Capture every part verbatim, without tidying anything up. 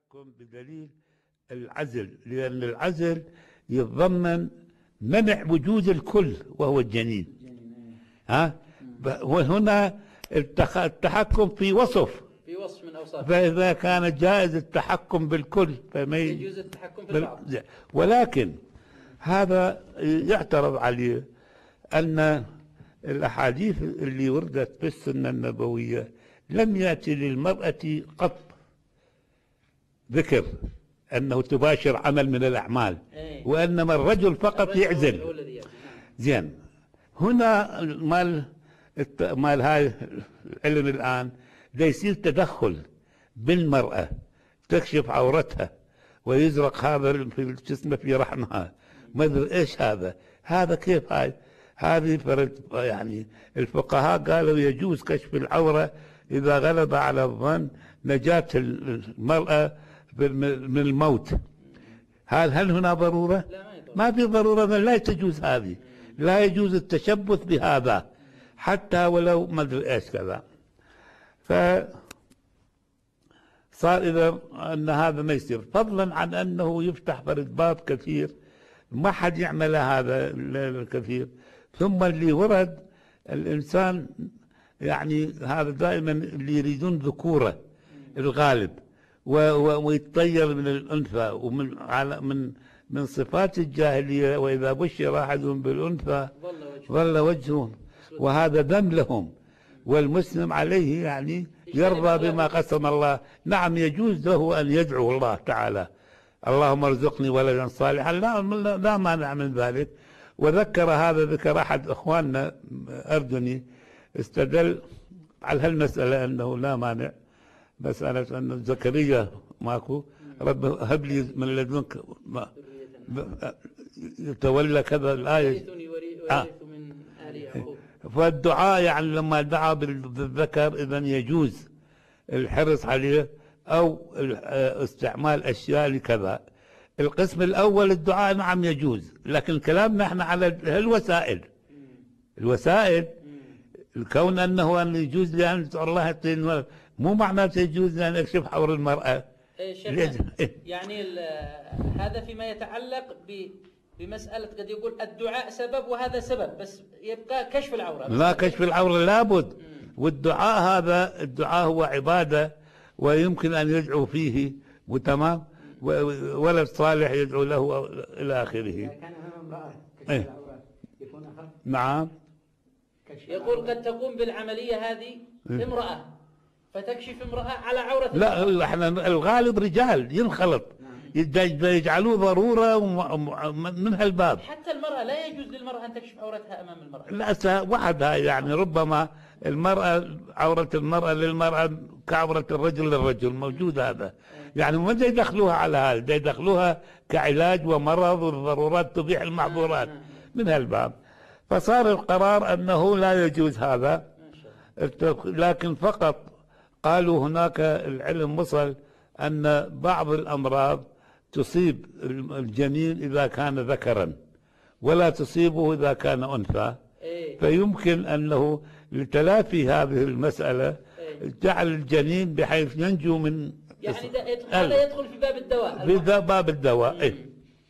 التحكم بدليل العزل، لأن العزل يتضمن منع وجود الكل وهو الجنين. ها وهنا التحكم في وصف في وصف من أوصافه، فإذا كان جائز التحكم بالكل فما يجوز التحكم في البعض. ولكن هذا يعترض عليه أن الأحاديث اللي وردت في السنة النبوية لم يأتي للمرأة قط ذكر أنه تباشر عمل من الأعمال، وإنما الرجل فقط يعزل. زين، هنا مال مال هاي العلم الآن ده يصير تدخل بالمرأة، تكشف عورتها ويزرق هذا في الجسم في رحمها، ما ادري ايش هذا هذا كيف هاي هذه فرد. يعني الفقهاء قالوا يجوز كشف العورة إذا غلب على الظن نجاة المرأة من الموت. هل هل هنا ضرورة؟ ما في ضرورة، لا تجوز هذه، لا يجوز التشبث بهذا حتى ولو ما ادري ايش كذا. ف صار إذا أن هذا ما يصير، فضلا عن أنه يفتح فرد باب كثير ما حد يعمل هذا الكثير. ثم اللي ورد الإنسان يعني هذا دائما اللي يريدون ذكورة الغالب ويتطير من الأنثى، ومن على من من صفات الجاهلية وإذا بشر أحدهم بالأنثى ظل وجهه، وهذا ذم لهم، والمسلم عليه يعني يرضى بما قسم الله. نعم يجوز له أن يدعو الله تعالى اللهم ارزقني ولدا صالحا، لا لا مانع من ذلك. وذكر هذا ذكر أحد إخواننا أردني استدل على هالمسألة أنه لا مانع، مسألة أن زكريا ماكو رب هب لي من لدنك يتولى كذا الآية آه. من آل يعقوب. فالدعاء يعني لما دعا بالذكر إذا يجوز الحرص عليه أو استعمال أشياء لكذا. القسم الأول الدعاء نعم يجوز، لكن كلامنا احنا على الوسائل. الوسائل الكون أنه أن يجوز لأن الله يعطيني، مو معناته يجوز لأن أكشف حول المرأة. يعني هذا فيما يتعلق ب بمسألة قد يقول الدعاء سبب وهذا سبب، بس يبقى كشف العورة. لا، كشف العورة لابد. والدعاء هذا الدعاء هو عبادة ويمكن أن يدعو فيه وتمام، ولد صالح يدعو له إلى آخره. كان أمام امرأة كشف ايه؟ العورة يكون أخف. نعم. يقول قد تقوم بالعملية هذه امرأة فتكشف امرأة على عورة. لا احنا الغالب رجال ينخلط يجعلوه ضرورة من هالباب. حتى المرأة لا يجوز للمرأة أن تكشف عورتها أمام المرأة. لا وحدها، يعني ربما المرأة عورة المرأة للمرأة كعورة الرجل للرجل، موجود هذا. يعني ما دا يدخلوها على هذا، دا يدخلوها كعلاج ومرض والضرورات تبيح المحظورات من هالباب. فصار القرار أنه لا يجوز هذا، لكن فقط قالوا هناك العلم وصل أن بعض الأمراض تصيب الجنين إذا كان ذكرا ولا تصيبه إذا كان أنثى، فيمكن أنه لتلافي هذه المسألة جعل الجنين بحيث ينجو من، يعني هذا يدخل في باب الدواء، في باب الدواء. إيه؟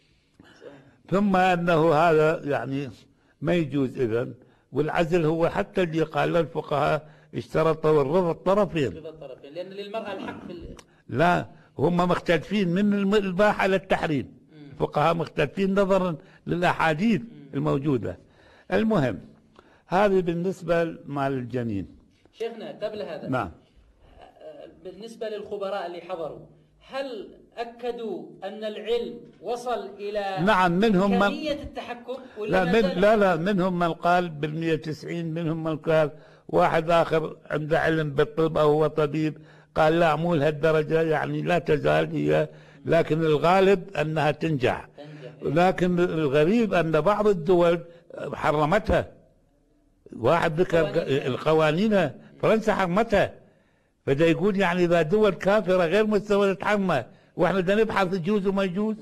ثم أنه هذا يعني ما يجوز إذن. والعزل هو حتى اللي قال الفقهاء اشترطوا الرضا الطرفين، رضا الطرفين، لأن للمرأة الحق في ال... لا هم مختلفين من الإباحة للتحريم. الفقهاء مختلفين نظرا للأحاديث الموجودة. المهم هذه بالنسبة مال الجنين. شيخنا قبل هذا نعم، بالنسبة للخبراء اللي حضروا هل أكدوا أن العلم وصل إلى نعم منهم من التحكم ولا لا من لا لا منهم من قال بالمئة وتسعين، منهم من قال واحد آخر عنده علم بالطب أو هو طبيب قال لا مو لهالدرجة، يعني لا تزال هي، لكن الغالب أنها تنجح. لكن الغريب أن بعض الدول حرمتها. واحد ذكر القوانين فرنسا حرمتها، فده يقول يعني إذا دول كافرة غير مستوى تحرمها واحنا بدنا نبحث يجوز وما يجوز.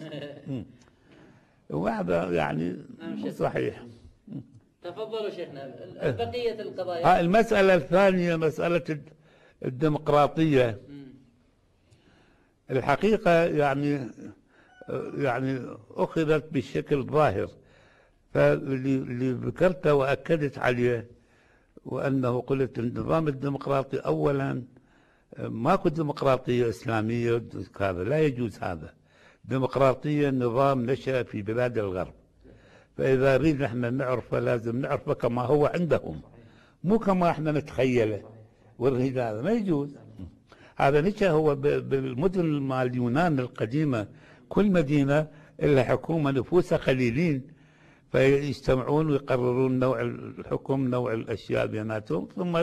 وهذا يعني مو صحيح. تفضلوا شيخنا بقية القضايا. المسألة الثانية مسألة الديمقراطية. الحقيقة يعني يعني أخذت بشكل ظاهر، فاللي ذكرته وأكدت عليه، وأنه قلت النظام الديمقراطي أولا ماكو ديمقراطية إسلامية، هذا لا يجوز. هذا ديمقراطية نظام نشأ في بلاد الغرب، فإذا نريد نحن نعرفه لازم نعرفه كما هو عندهم، مو كما احنا نتخيله. ونريد هذا ما يجوز. هذا نشأ هو بالمدن مال اليونان القديمة، كل مدينة لها حكومة نفوسها قليلين، فيجتمعون ويقررون نوع الحكم، نوع الأشياء بيناتهم، ثم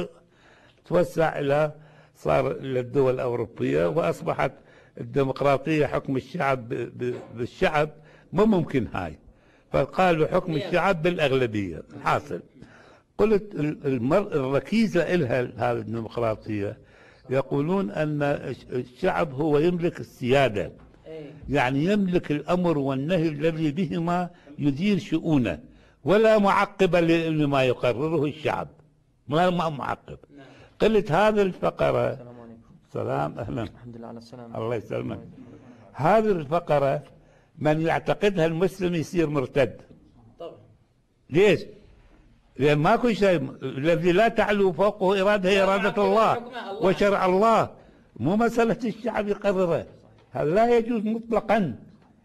توسع إلى صار إلى الدول الأوروبية، وأصبحت الديمقراطية حكم الشعب بالشعب مو ممكن هاي، فقالوا حكم الشعب بالأغلبية. الحاصل قلت الركيزة إلها هذه الديمقراطية، يقولون أن الشعب هو يملك السيادة، يعني يملك الأمر والنهي الذي بهما يدير شؤونه، ولا معقب لما يقرره الشعب، ما معقب. قلت هذه الفقرة. السلام عليكم. سلام، أهلا. الحمد لله على السلامة. الله يسلمك. هذه الفقرة من يعتقدها المسلم يصير مرتد. طبعا. ليش؟ لأن ماكو شيء الذي لا تعلو فوقه إرادة هي إرادة الله وشرع الله، مو مسألة الشعب يقرره. هذا لا يجوز مطلقا.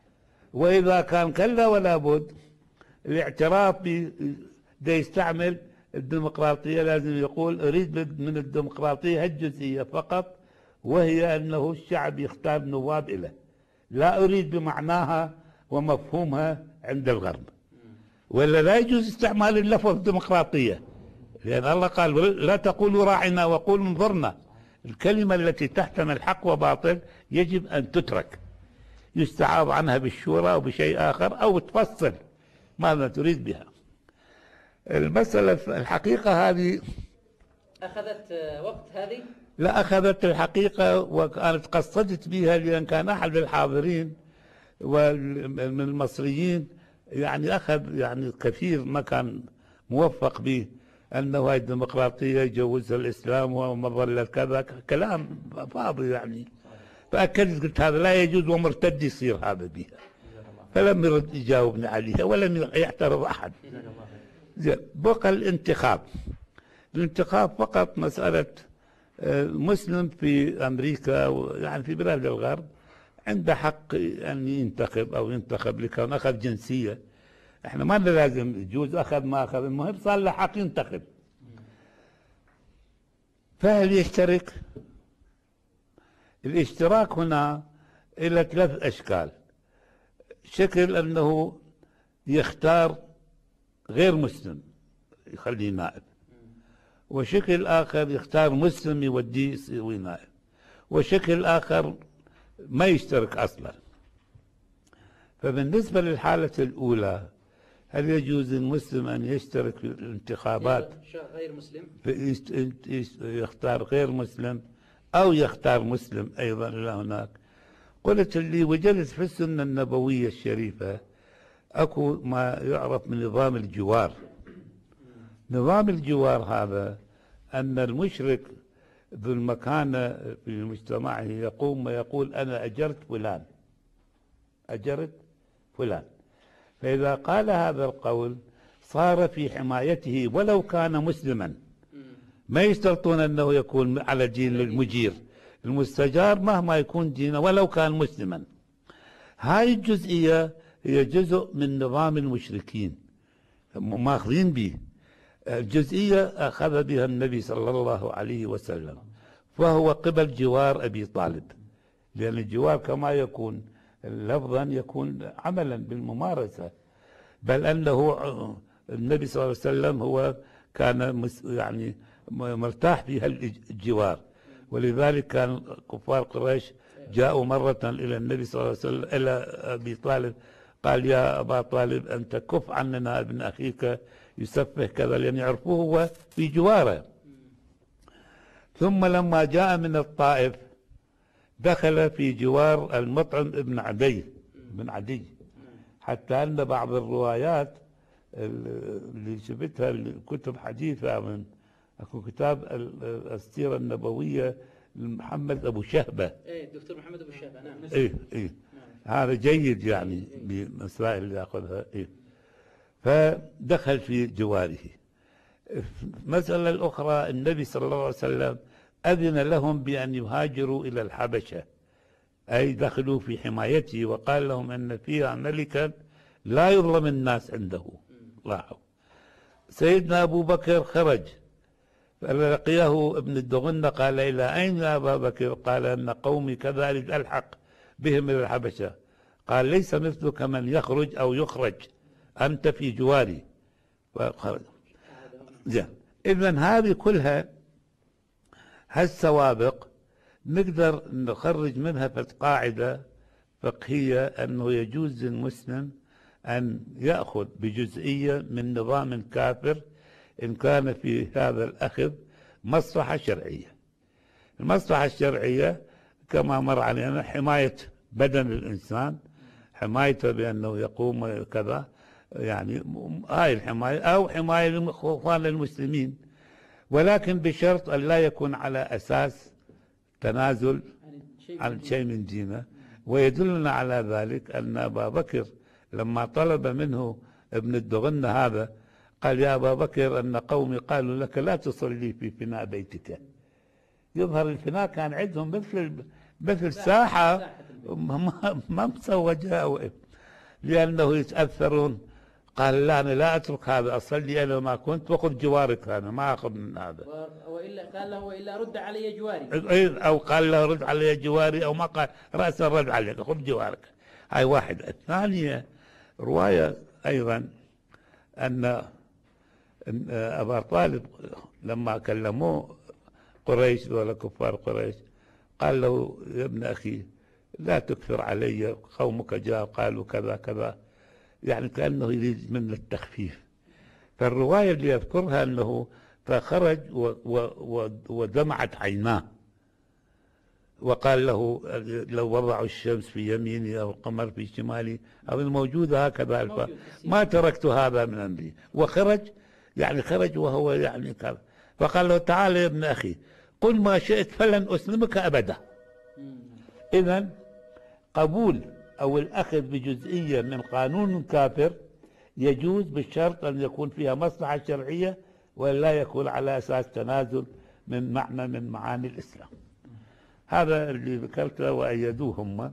وإذا كان كلا ولا بد الاعتراف بده يستعمل الديمقراطية، لازم يقول أريد من الديمقراطية هالجزئية فقط، وهي أنه الشعب يختار نواب له، لا أريد بمعناها ومفهومها عند الغرب. ولا لا يجوز استعمال اللفظ ديمقراطية، لأن الله قال لا تقولوا راعنا وقولوا انظرنا. الكلمة التي تحتمل حق وباطل يجب أن تترك، يستعاض عنها بالشورى أو بشيء آخر، أو تفصل ماذا تريد بها. المسألة الحقيقة هذه أخذت وقت هذه؟ لا، أخذت الحقيقة، وكانت قصدت بها، لأن كان أحد الحاضرين من المصريين يعني أخذ يعني كثير ما كان موفق به، أنه هاي الديمقراطية يجوزها الإسلام ومظلة كذا، كلام فاضي يعني. فأكدت قلت هذا لا يجوز ومرتد يصير هذا بها، فلم يرد يجاوبني عليها ولم يعترض أحد. بقى الانتخاب. الانتخاب فقط مسألة مسلم في أمريكا يعني في بلاد الغرب عنده حق أن ينتخب أو ينتخب لكون أخذ جنسية. احنا ما لازم يجوز أخذ ما أخذ، المهم صار له حق ينتخب. فهل يشترك؟ الاشتراك هنا إلى ثلاث أشكال. شكل أنه يختار غير مسلم يخليه نائب، وشكل آخر يختار مسلم يوديه يسوي نائب، وشكل آخر ما يشترك أصلا. فبالنسبة للحالة الأولى، هل يجوز للمسلم أن يشترك في الانتخابات غير مسلم؟ يختار غير مسلم أو يختار مسلم أيضا إلى هناك. قلت اللي وجدت في السنة النبوية الشريفة أكو ما يعرف من نظام الجوار. نظام الجوار هذا أن المشرك ذو المكانة في مجتمعه يقوم ويقول أنا أجرت فلان، أجرت فلان، فإذا قال هذا القول صار في حمايته ولو كان مسلما. ما يشترطون أنه يكون على دين المجير، المستجار مهما يكون دينه ولو كان مسلما. هاي الجزئية هي جزء من نظام المشركين ماخذين به. الجزئية أخذ بها النبي صلى الله عليه وسلم، فهو قبل جوار أبي طالب، لأن الجوار كما يكون لفظا يكون عملا بالممارسة، بل أنه النبي صلى الله عليه وسلم هو كان يعني مرتاح في الجوار، ولذلك كان كفار قريش جاءوا مرة إلى النبي صلى الله عليه وسلم إلى أبي طالب، قال يا أبا طالب أنت كف عننا ابن أخيك يسفه كذا، لأن يعرفوه هو في جواره. ثم لما جاء من الطائف دخل في جوار المطعم ابن عدي بن عدي، حتى أن بعض الروايات اللي شفتها الكتب حديثة، من أكو كتاب السيرة النبوية محمد أبو شهبة. ايه الدكتور محمد ابو الشهبه. نعم. إيه إيه هذا جيد يعني بمسائل اللي يأخذها. إيه فدخل في جواره. المسألة الأخرى النبي صلى الله عليه وسلم أذن لهم بأن يهاجروا إلى الحبشة، أي دخلوا في حمايته، وقال لهم أن فيها ملكا لا يظلم الناس عنده. لاحظوا سيدنا أبو بكر خرج فلقيه ابن الدغنة قال إلى أين يا أبا بكر؟ قال أن قومي كذلك ألحق بهم إلى الحبشة. قال ليس مثلك من يخرج أو يخرج، أنت في جواري. فخرج. إذن هذه كلها هالسوابق نقدر نخرج منها قاعدة فقهية أنه يجوز للمسلم أن يأخذ بجزئية من نظام كافر إن كان في هذا الأخذ مصلحة شرعية. المصلحة الشرعية كما مر علينا حماية بدن الإنسان، حمايته بأنه يقوم كذا، يعني هاي الحماية، أو حماية لإخوان المسلمين، ولكن بشرط أن لا يكون على أساس تنازل عن شيء من دينه. ويدلنا على ذلك أن أبا بكر لما طلب منه ابن الدغنة هذا قال يا أبا بكر أن قومي قالوا لك لا تصلي في فناء بيتك. يظهر الفناء كان عندهم مثل مثل ساحة ما مسوجة، لأنه يتأثرون. قال لا أنا لا أترك هذا، أصلي أنا ما كنت وخذ جوارك، أنا ما أخذ من هذا. وإلا قال له وإلا رد علي جواري، أو قال له رد علي جواري، أو ما قال رأسا رد عليك خذ جوارك. هاي واحدة. الثانية رواية أيضا أن أبا طالب لما كلموه قريش ولا كفار قريش قال له يا ابن أخي لا تكثر علي، قومك جاء قالوا كذا كذا، يعني كأنه يريد من التخفيف. فالرواية اللي يذكرها أنه فخرج ودمعت عيناه وقال له لو وضعوا الشمس في يميني أو القمر في شمالي أو الموجودة هكذا ما تركت هذا من أمري. وخرج يعني خرج وهو يعني كذا. فقال له تعال يا ابن أخي قل ما شئت فلن أسلمك أبدا. إذن قبول أو الأخذ بجزئية من قانون كافر يجوز بالشرط أن يكون فيها مصلحة شرعية ولا يكون على أساس تنازل من معنى من معاني الإسلام. هذا اللي ذكرته وأيدوه هم.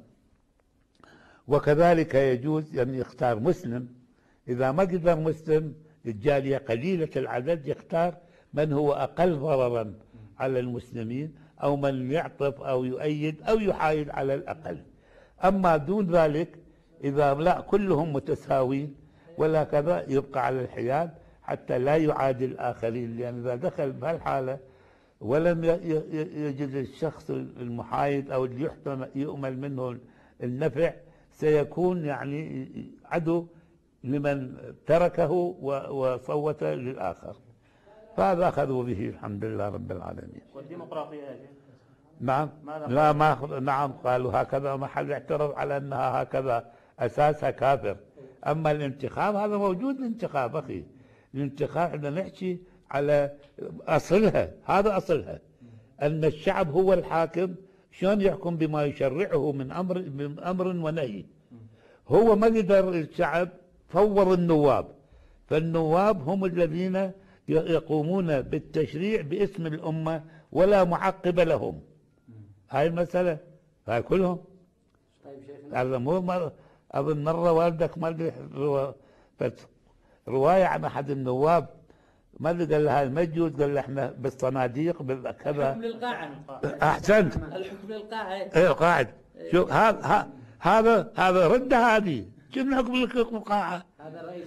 وكذلك يجوز أن يختار مسلم إذا ما قدر مسلم الجالية قليلة العدد يختار من هو أقل ضررا على المسلمين أو من يعطف أو يؤيد أو يحايد على الأقل. أما دون ذلك إذا لا كلهم متساوين ولا كذا يبقى على الحياد حتى لا يعادي الآخرين، لأن إذا دخل بهالحالة ولم يجد الشخص المحايد أو اللي يؤمل منه النفع سيكون يعني عدو لمن تركه وصوت للآخر. فهذا أخذوا به الحمد لله رب العالمين. والديمقراطية يا شيخ؟ نعم لا ما نعم قالوا هكذا، ما حد اعترض على أنها هكذا أساسها كافر. أما الانتخاب هذا موجود، الانتخاب أخي، الانتخاب احنا نحكي على أصلها، هذا أصلها أن الشعب هو الحاكم. شلون يحكم؟ بما يشرعه من أمر من أمر ونهي. هو ما قدر الشعب فور النواب، فالنواب هم الذين يقومون بالتشريع باسم الأمة ولا معقب لهم. هاي المسألة، هاي كلهم. طيب شيخنا هذا مو مرة أظن مرة والدك ما ادري رواية عن أحد النواب ما ادري قال له هاي ما يجوز، قال له احنا بالصناديق بالكذا. الحكم للقاعة. أحسنت. الحكم للقاعة. ايه قاعد. شوف هذا هذا هذا رد هذه شنو حكم القاعة؟ هذا الرئيس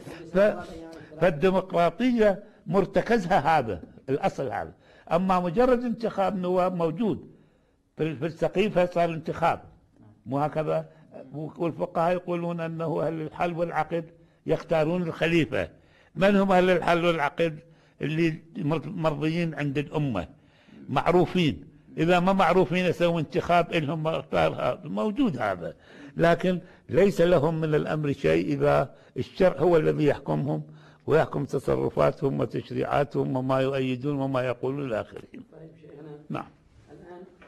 فالديمقراطية مرتكزها هذا الأصل هذا. أما مجرد انتخاب نواب موجود في السقيفة صار انتخاب مو هكذا. والفقهاء يقولون أنه أهل الحل والعقد يختارون الخليفة. من هم أهل الحل والعقد؟ اللي مرضيين عند الأمة معروفين. إذا ما معروفين يسوون انتخاب إلهم اختار هذا موجود هذا، لكن ليس لهم من الأمر شيء إذا الشرع هو الذي يحكمهم ويحكم تصرفاتهم وتشريعاتهم وما يؤيدون وما يقولون الآخرين. طيب شيخنا نعم. الآن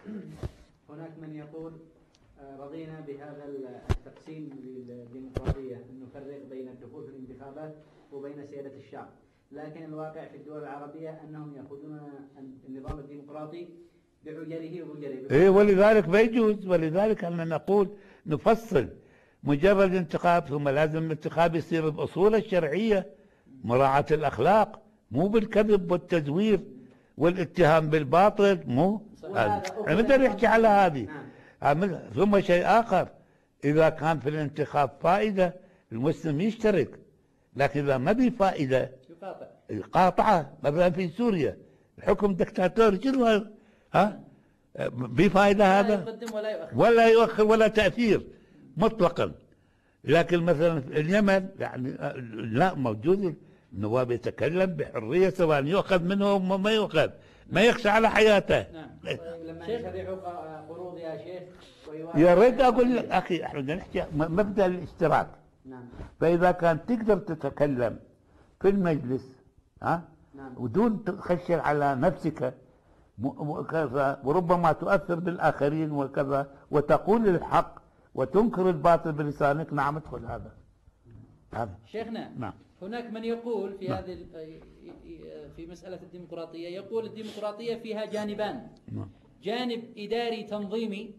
هناك من يقول آه، رضينا بهذا التقسيم للديمقراطية، أن نفرق بين الدخول في الانتخابات وبين سيادة الشعب، لكن الواقع في الدول العربية أنهم يأخذون النظام الديمقراطي بعجله وبجره. إيه، ولذلك ما يجوز، ولذلك أننا نقول نفصل مجرد انتخاب، ثم لازم الانتخاب يصير بأصوله الشرعية، مراعاة الأخلاق، مو بالكذب والتزوير والاتهام بالباطل، مو نقدر نحكي على هذه. ثم شيء آخر، إذا كان في الانتخاب فائدة المسلم يشترك، لكن إذا ما بي فائدة قاطعة. مثلا في سوريا الحكم دكتاتوري، شنو ها بفائدة هذا؟ ولا يؤخر ولا تأثير مطلقا. لكن مثلا في اليمن يعني لا، موجود النواب يتكلم بحرية سواء يؤخذ منهم وما يؤخذ، ما يخشى على حياته. نعم. لما يشرعوا قروض يا شيخ يا ريت اقول لك اخي، احنا بدنا نحكي مبدا الاشتراك. نعم. فاذا كان تقدر تتكلم في المجلس ها نعم. ودون تخشى على نفسك وكذا، وربما تؤثر بالاخرين وكذا، وتقول الحق وتنكر الباطل بلسانك، نعم ادخل هذا. هذا شيخنا، نعم. هناك من يقول في نعم. هذه في مسألة الديمقراطية، يقول الديمقراطية فيها جانبان، نعم. جانب إداري تنظيمي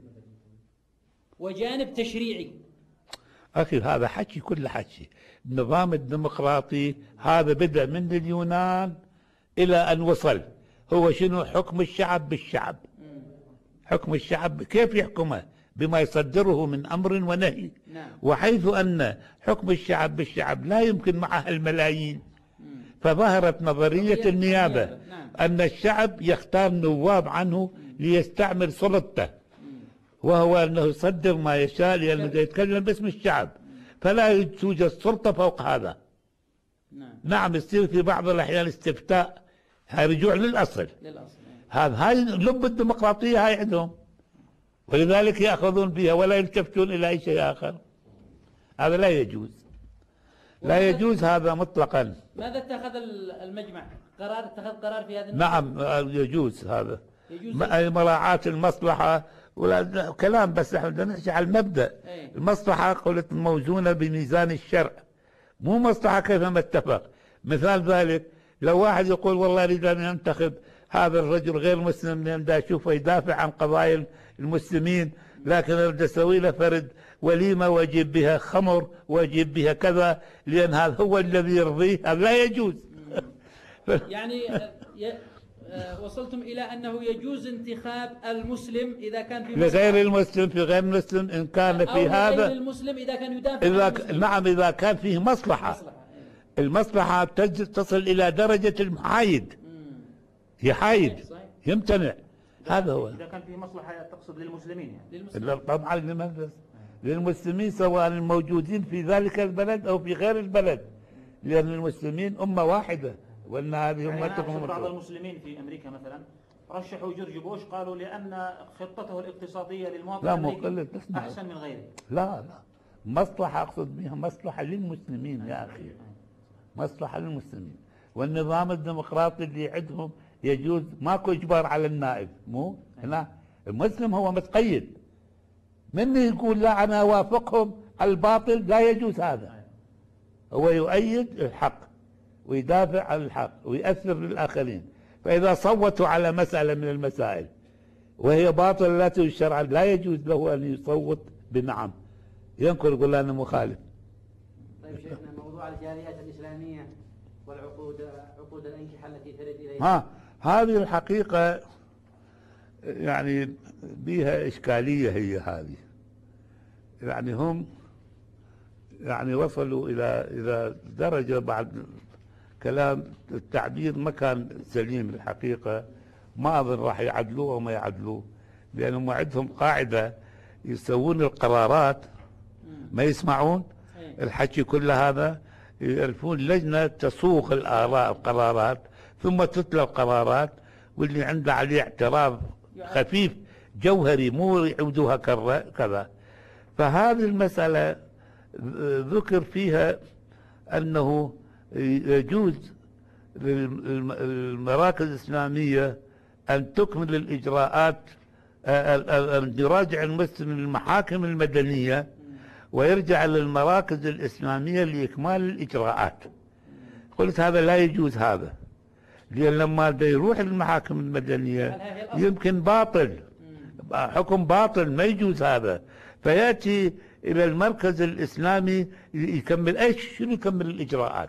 وجانب تشريعي. أخي هذا حكي، كل حكي. النظام الديمقراطي هذا بدأ من اليونان إلى أن وصل، هو شنو؟ حكم الشعب بالشعب. حكم الشعب كيف يحكمه؟ بما يصدره من أمر ونهي. نعم. وحيث أن حكم الشعب بالشعب لا يمكن معها الملايين، فظهرت نظرية النيابة. نعم. أن الشعب يختار نواب عنه ليستعمل سلطته، وهو أنه يصدر ما يشاء لأنه يتكلم باسم الشعب، فلا توجد سلطة فوق هذا. نعم. نعم، يصير في بعض الأحيان استفتاء، هاي رجوع للأصل. للأصل. هذا هاي لب الديمقراطية هاي عندهم، ولذلك يأخذون بها ولا يلتفتون إلى أي شيء آخر. هذا لا يجوز، لا يجوز هذا مطلقا. ماذا اتخذ المجمع؟ قرار اتخذ قرار في هذا المجمع؟ نعم يجوز هذا، يجوز مراعاة المصلحة ولا كلام، بس احنا بدنا نحكي على المبدأ. ايه؟ المصلحة قلت موزونة بميزان الشرع، مو مصلحة كيفما اتفق. مثال ذلك لو واحد يقول والله أريد أن ينتخب هذا الرجل غير مسلم لأن دا أشوفه يدافع عن قضايا المسلمين، لكن أريد أسوي له فرد وليمة وأجيب بها خمر وأجيب بها كذا لأن هذا هو الذي يرضيه، هذا لا يجوز. يعني وصلتم إلى أنه يجوز انتخاب المسلم إذا كان في لغير المسلم، في غير المسلم إن كان في أو هذا، غير المسلم إذا كان يدافع إذا عن ك... المسلم. نعم إذا كان فيه مصلحة, مصلحة. المصلحة تج... تصل إلى درجة المحايد، يحايد يمتنع. هذا هو إذا كان فيه مصلحة تقصد للمسلمين يعني. للمسلمين. طبعا لمن؟ للمسلمين سواء الموجودين في ذلك البلد أو في غير البلد، لأن المسلمين أمة واحدة، وأن هذه أمتكم. يعني بعض المسلمين في أمريكا مثلا رشحوا جورج بوش، قالوا لأن خطته الاقتصادية للمواطن لا الأمريكي مقلد أحسن من غيره. لا لا، مصلحة أقصد بها مصلحة للمسلمين يا أخي، مصلحة للمسلمين. والنظام الديمقراطي اللي عندهم يجوز، ماكو إجبار على النائب، مو هنا المسلم هو متقيد، من يقول لا أنا أوافقهم على الباطل لا يجوز هذا. هو يؤيد الحق ويدافع عن الحق ويأثر للآخرين. فإذا صوتوا على مسألة من المسائل وهي باطلة لا تجوز شرعا، لا يجوز له أن يصوت بنعم، ينكر يقول أنا مخالف. طيب شيخنا، موضوع الجاليات الإسلامية والعقود، عقود الأنكحة التي ترد إليها، ها هذه الحقيقة يعني بها إشكالية، هي هذه يعني هم يعني وصلوا إلى إلى درجة بعد كلام التعبير ما كان سليم الحقيقة، ما أظن راح يعدلوه وما يعدلوه، لأنهم عندهم قاعدة يسوون القرارات ما يسمعون الحكي كل هذا، يألفون لجنة تسوق الآراء القرارات ثم تتلى القرارات، واللي عنده عليه اعتراض خفيف جوهري مو يعودوها كذا. فهذه المسألة ذكر فيها أنه يجوز للمراكز الإسلامية أن تكمل الإجراءات أن يراجع المسلم المحاكم المدنية ويرجع للمراكز الإسلامية لإكمال الإجراءات. قلت هذا لا يجوز، هذا لأن لما يروح للمحاكم المدنية يمكن باطل، حكم باطل ما يجوز هذا، فيأتي إلى المركز الإسلامي يكمل إيش؟ شنو يكمل الإجراءات؟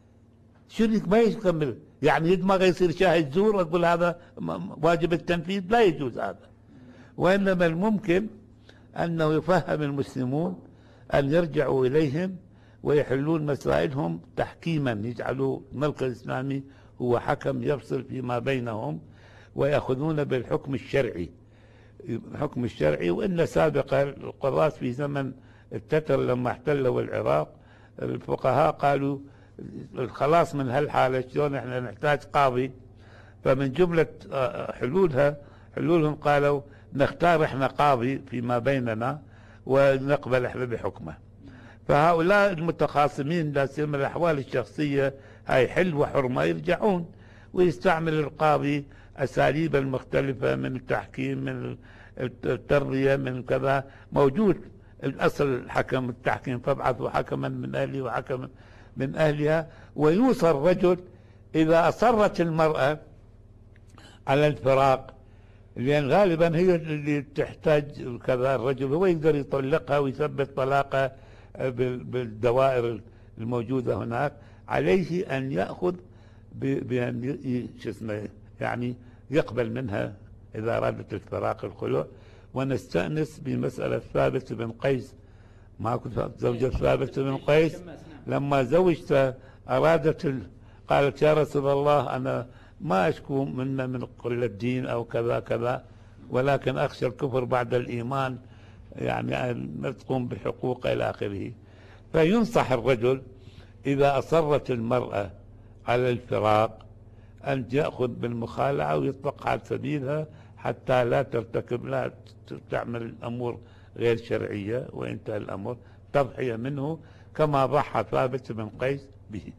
شنو ما يكمل؟ يعني يدمغ يصير شاهد زور أقول هذا واجب التنفيذ؟ لا يجوز هذا. وإنما الممكن أنه يفهم المسلمون أن يرجعوا إليهم ويحلون مسائلهم تحكيما، يجعلوا المركز الإسلامي هو حكم يفصل فيما بينهم ويأخذون بالحكم الشرعي، الحكم الشرعي. وإن سابقا القضاة في زمن التتر لما احتلوا العراق الفقهاء قالوا الخلاص من هالحالة شلون احنا نحتاج قاضي، فمن جملة حلولها حلولهم قالوا نختار احنا قاضي فيما بيننا ونقبل احنا بحكمه. فهؤلاء المتخاصمين لا سيما الاحوال الشخصيه هاي حل وحرمه يرجعون ويستعمل القاضي اساليبا مختلفه من التحكيم، من التربيه، من كذا. موجود الاصل حكم التحكيم، فابعثوا حكما من اهله وحكما من اهلها. ويوصى الرجل اذا اصرت المراه على الفراق، لأن غالبا هي اللي تحتاج كذا، الرجل هو يقدر يطلقها ويثبت طلاقها بالدوائر الموجودة هناك، عليه أن يأخذ بأن شو اسمه يعني يقبل منها إذا أرادت الفراق الخلوع. ونستأنس بمسألة ثابت بن قيس، ما كنت زوجة ثابت بن قيس لما زوجته أرادت قالت يا رسول الله أنا ما أشكو منا من قلة الدين أو كذا كذا، ولكن أخشى الكفر بعد الإيمان، يعني أن تقوم بحقوق إلى آخره. فينصح الرجل إذا أصرت المرأة على الفراق أن يأخذ بالمخالعة ويطلق على سبيلها حتى لا ترتكب، لا تعمل الأمور غير شرعية، وينتهي الأمر تضحية منه كما ضحى ثابت بن قيس به.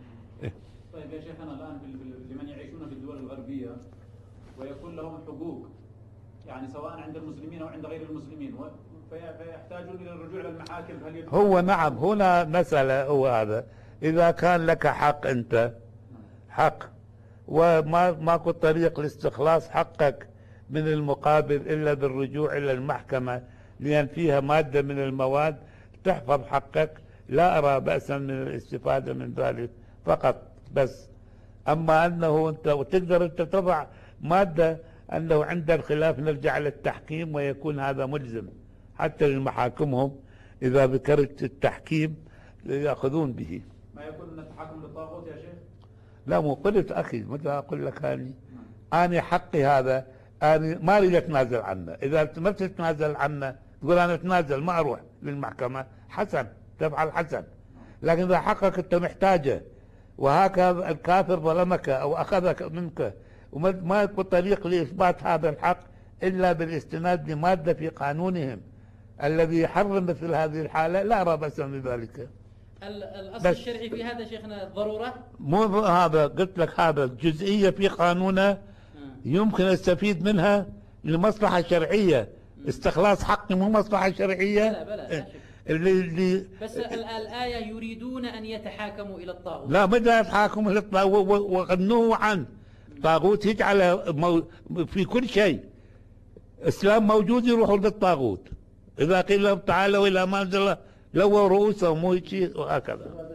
طيب يا شيخنا الآن لمن يعيشون في الدول الغربية ويكون لهم حقوق يعني سواء عند المسلمين أو عند غير المسلمين فيحتاجون إلى الرجوع للمحاكم، هل هو نعم هنا مسألة هو هذا، إذا كان لك حق أنت حق وما ماكو طريق لاستخلاص حقك من المقابل إلا بالرجوع إلى المحكمة، لأن فيها مادة من المواد تحفظ حقك، لا أرى بأسا من الاستفادة من ذلك فقط بس. أما أنه أنت وتقدر أنت تضع مادة أنه عند الخلاف نرجع للتحكيم ويكون هذا ملزم حتى لمحاكمهم إذا ذكرت التحكيم يأخذون به. ما يكون من التحكم للطاغوت يا شيخ؟ لا مو قلت أخي متى أقول لك أني أنا حقي هذا أنا ما أريد أتنازل عنه. إذا ما تتنازل عنه تقول أنا أتنازل ما أروح للمحكمة، حسن تفعل حسن، لكن إذا حقك أنت محتاجه وهكذا الكافر ظلمك أو أخذك منك وما يكون طريق لإثبات هذا الحق إلا بالاستناد لمادة في قانونهم الذي يحرم مثل هذه الحالة، لا أرى بأسا بذلك. الأصل الشرعي في هذا شيخنا الضرورة؟ مو هذا قلت لك، هذا جزئية في قانونه يمكن استفيد منها لمصلحة شرعية، استخلاص حقي مو مصلحة شرعية. لا بلا لا اللي اللي بس الآية يريدون أن يتحاكموا إلى الطاغوت. لا بدأ يتحاكموا إلى الطاغوت وغنوه عن طاغوت يجعله في كل شيء. الإسلام موجود يروحوا للطاغوت، إذا قيل لهم تعالوا إلى ما أنزل الله لووا رؤوسهم وهكذا وهكذا.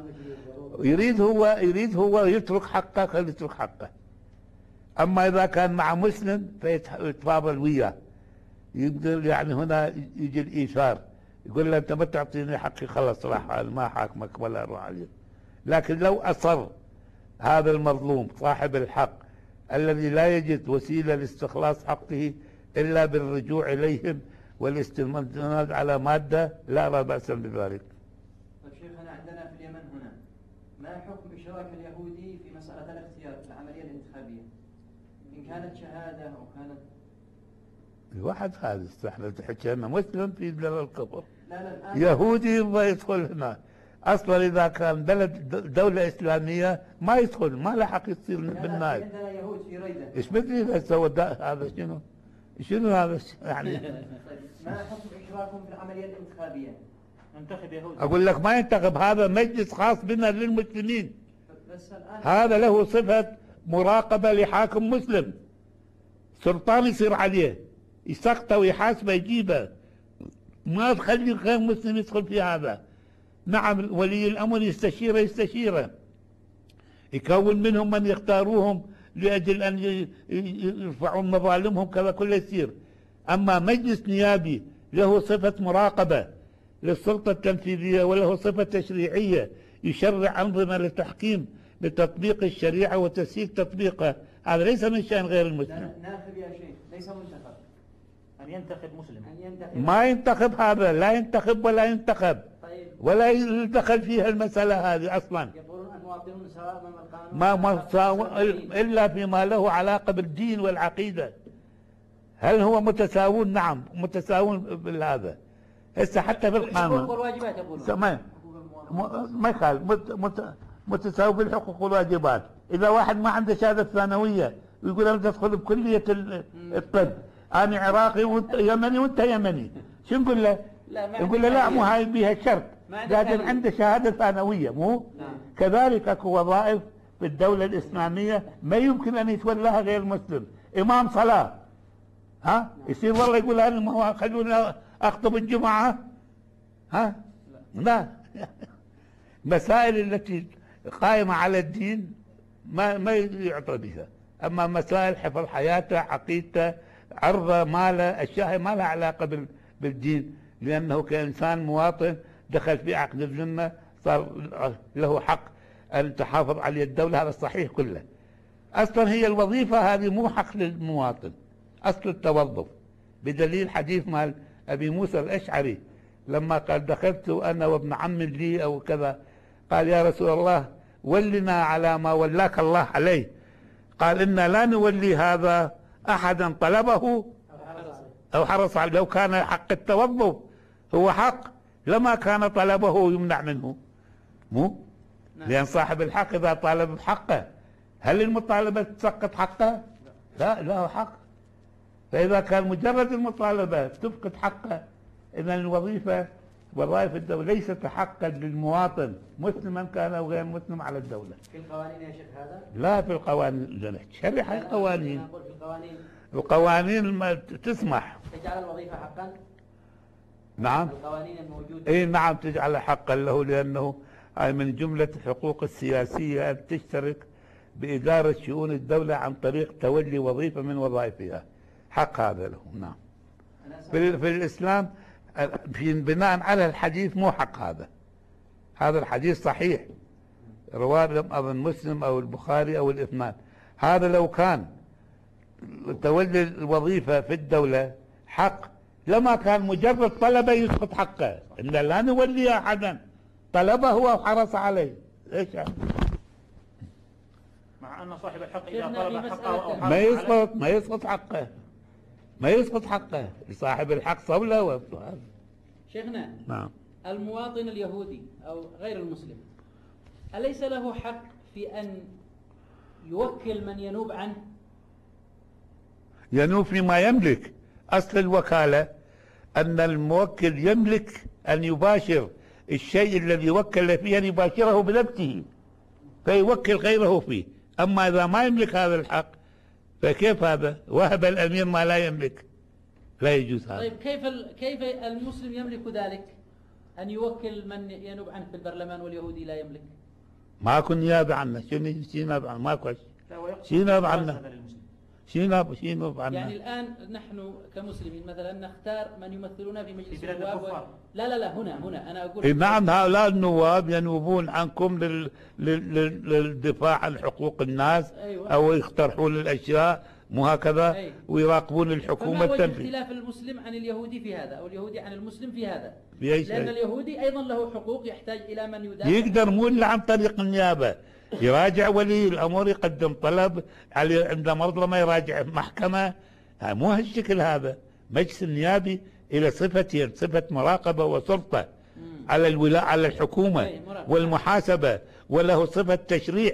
يريد هو يريد هو يترك حقه خليه يترك حقه. أما إذا كان مع مسلم فيتفاضل وياه، يقدر يعني هنا يجي الإيثار، يقول له أنت ما تعطيني حقي خلص راح ما حاكمك ولا أروح عليه. لكن لو أصر هذا المظلوم صاحب الحق الذي لا يجد وسيلة لاستخلاص حقه إلا بالرجوع إليهم والاستناد على مادة، لا أرى بأسا بذلك. طيب شيخنا عندنا في اليمن هنا ما حكم إشراك اليهودي في مسألة الاختيار في العملية الانتخابية إن كانت شهادة أو كانت الواحد هذا احنا حكينا مسلم في بلد الكفر، لا لا الآن يهودي ما يدخل هنا اصلا. اذا كان بلد دولة اسلامية ما يدخل، ما له حق يصير بالنايب. عندنا يهود في ريدة. ايش بدري اذا سوى هذا شنو؟ شنو هذا يعني؟ ما حكم إشراكهم في العملية الانتخابية؟ انتخب يهودي. أقول لك ما ينتخب، هذا مجلس خاص بنا للمسلمين، بس الآن هذا له صفة مراقبة لحاكم مسلم، سلطان يصير عليه يسقطه ويحاسبه يجيبه، ما تخلي غير مسلم يدخل في هذا. نعم ولي الأمر يستشيره يستشيره يكون منهم من يختاروهم لأجل أن يرفعون مظالمهم كذا كله يصير. أما مجلس نيابي له صفة مراقبة للسلطة التنفيذية وله صفة تشريعية، يشرع أنظمة للتحكيم لتطبيق الشريعة وتسهيل تطبيقها، هذا ليس من شأن غير المسلم. ناخب يا شيخ ليس منتخب. أن ينتخب مسلم. أن ينتخب. ما ينتخب، هذا لا ينتخب ولا ينتخب، طيب ولا يدخل فيها المسألة هذه أصلا. يقولون المواطنون سواء امام القانون ما مساو إلا فيما له علاقة بالدين والعقيدة. هل هو متساوون؟ نعم متساوون بالهذا. هسه حتى في الحقوق القانون والواجبات يقولون. ما ما يخالف مت- مت- متساوي بالحقوق والواجبات. إذا واحد ما عنده شهادة ثانوية ويقول أنا تدخل بكلية ال- الطب، أنا عراقي وأنت يمني وأنت يمني، شو نقول له؟ لا ما نقول له لا مو هاي بيها الشرط، ما عندك لازم تعليم. عنده شهادة ثانوية مو؟ نعم. كذلك اكو وظائف في الدولة الإسلامية ما يمكن أن يتولاها غير مسلم. إمام صلاة ها يصير والله يقول أنا ما هو خلونا أخطب الجمعة ها؟ لا مسائل التي قائمة على الدين ما ما يعطى بها، أما مسائل حفظ حياته عقيدته عرضه ماله أشياء ما لها علاقة بال- بالدين، لأنه كإنسان مواطن دخل في عقد الذمة صار له حق أن تحافظ عليه الدولة، هذا الصحيح كله. أصلا هي الوظيفة هذه مو حق للمواطن، أصل التوظف، بدليل حديث مال أبي موسى الأشعري لما قال دخلت أنا وابن عم لي أو كذا، قال يا رسول الله ولنا على ما ولاك الله عليه، قال إنا لا نولي هذا أحدا طلبه أو حرص عليه. لو كان حق التوظف هو حق لما كان طلبه يمنع منه، مو؟ لأن صاحب الحق إذا طالب حقه هل المطالبة تسقط حقه؟ لا له حق. فإذا كان مجرد المطالبة تفقد حقه، إذا الوظيفة وظائف الدولة ليست حقا للمواطن مسلما كان أو غير مسلم على الدولة. في القوانين يا شيخ هذا؟ لا في القوانين، شرح لا، القوانين. أنا أقول في القوانين القوانين ما تسمح. تجعل الوظيفة حقا؟ نعم القوانين الموجودة اي نعم تجعل حقا له، لأنه هاي من جملة الحقوق السياسية أن تشترك بإدارة شؤون الدولة عن طريق تولي وظيفة من وظائفها، حق هذا له. نعم أنا أسأل- في, في الإسلام في بناء على الحديث مو حق هذا، هذا الحديث صحيح رواه أظن مسلم أو البخاري أو الاثنان. هذا لو كان تولي الوظيفة في الدولة حق لما كان مجرد طلبه يسقط حقه، إن لا نولي أحدا طلبه وحرص عليه. ايش يعني؟ مع أن صاحب الحق إذا شيخنا طلب في حقه أو مسألة- حرص ما عليه يسقط ما يسقط حقه، ما يسقط حقه لصاحب الحق صولة و... شيخنا نعم. المواطن اليهودي أو غير المسلم أليس له حق في أن يوكل من ينوب عنه؟ ينوب فيما يملك. أصل الوكالة أن الموكل يملك أن يباشر الشيء الذي وكل فيه، أن يباشره بنفسه فيوكل غيره فيه. أما إذا ما يملك هذا الحق فكيف هذا؟ وهب الأمير ما لا يملك، لا يجوز هذا. طيب كيف ال- كيف المسلم يملك ذلك؟ أن يوكل من ينوب عنه في البرلمان واليهودي لا يملك؟ ماكو نيابة عنه، شنو شنو نيابة عنه؟ ماكو شيء. لا ويقصد شي ناب عنه؟ مجازفة للمسلم. شنو نيابة شنو نيابة عنه؟ يعني الآن نحن كمسلمين مثلا نختار من يمثلنا في مجلس في بلاد النواب و- الكفار. لا لا لا هنا هنا أنا أقول إيه نعم، هؤلاء النواب ينوبون عنكم لل... لل... لل- للدفاع عن حقوق الناس أيوة. أو يقترحون الأشياء مو هكذا، أي. ويراقبون الحكومة فما وجه التنفيذ. اختلاف المسلم عن اليهودي في هذا أو اليهودي عن المسلم في هذا؟ بأي لأن شيء؟ اليهودي أيضا له حقوق يحتاج إلى من يدافع. يقدر مو إلا عن طريق النيابة، يراجع ولي الأمر يقدم طلب على عند مظلمة يراجع محكمة، ها مو هالشكل هذا. مجلس النيابي إلى صفتين، صفة مراقبة وسلطة على الولاء على الحكومة أي، مراقبة. والمحاسبة، وله صفة تشريع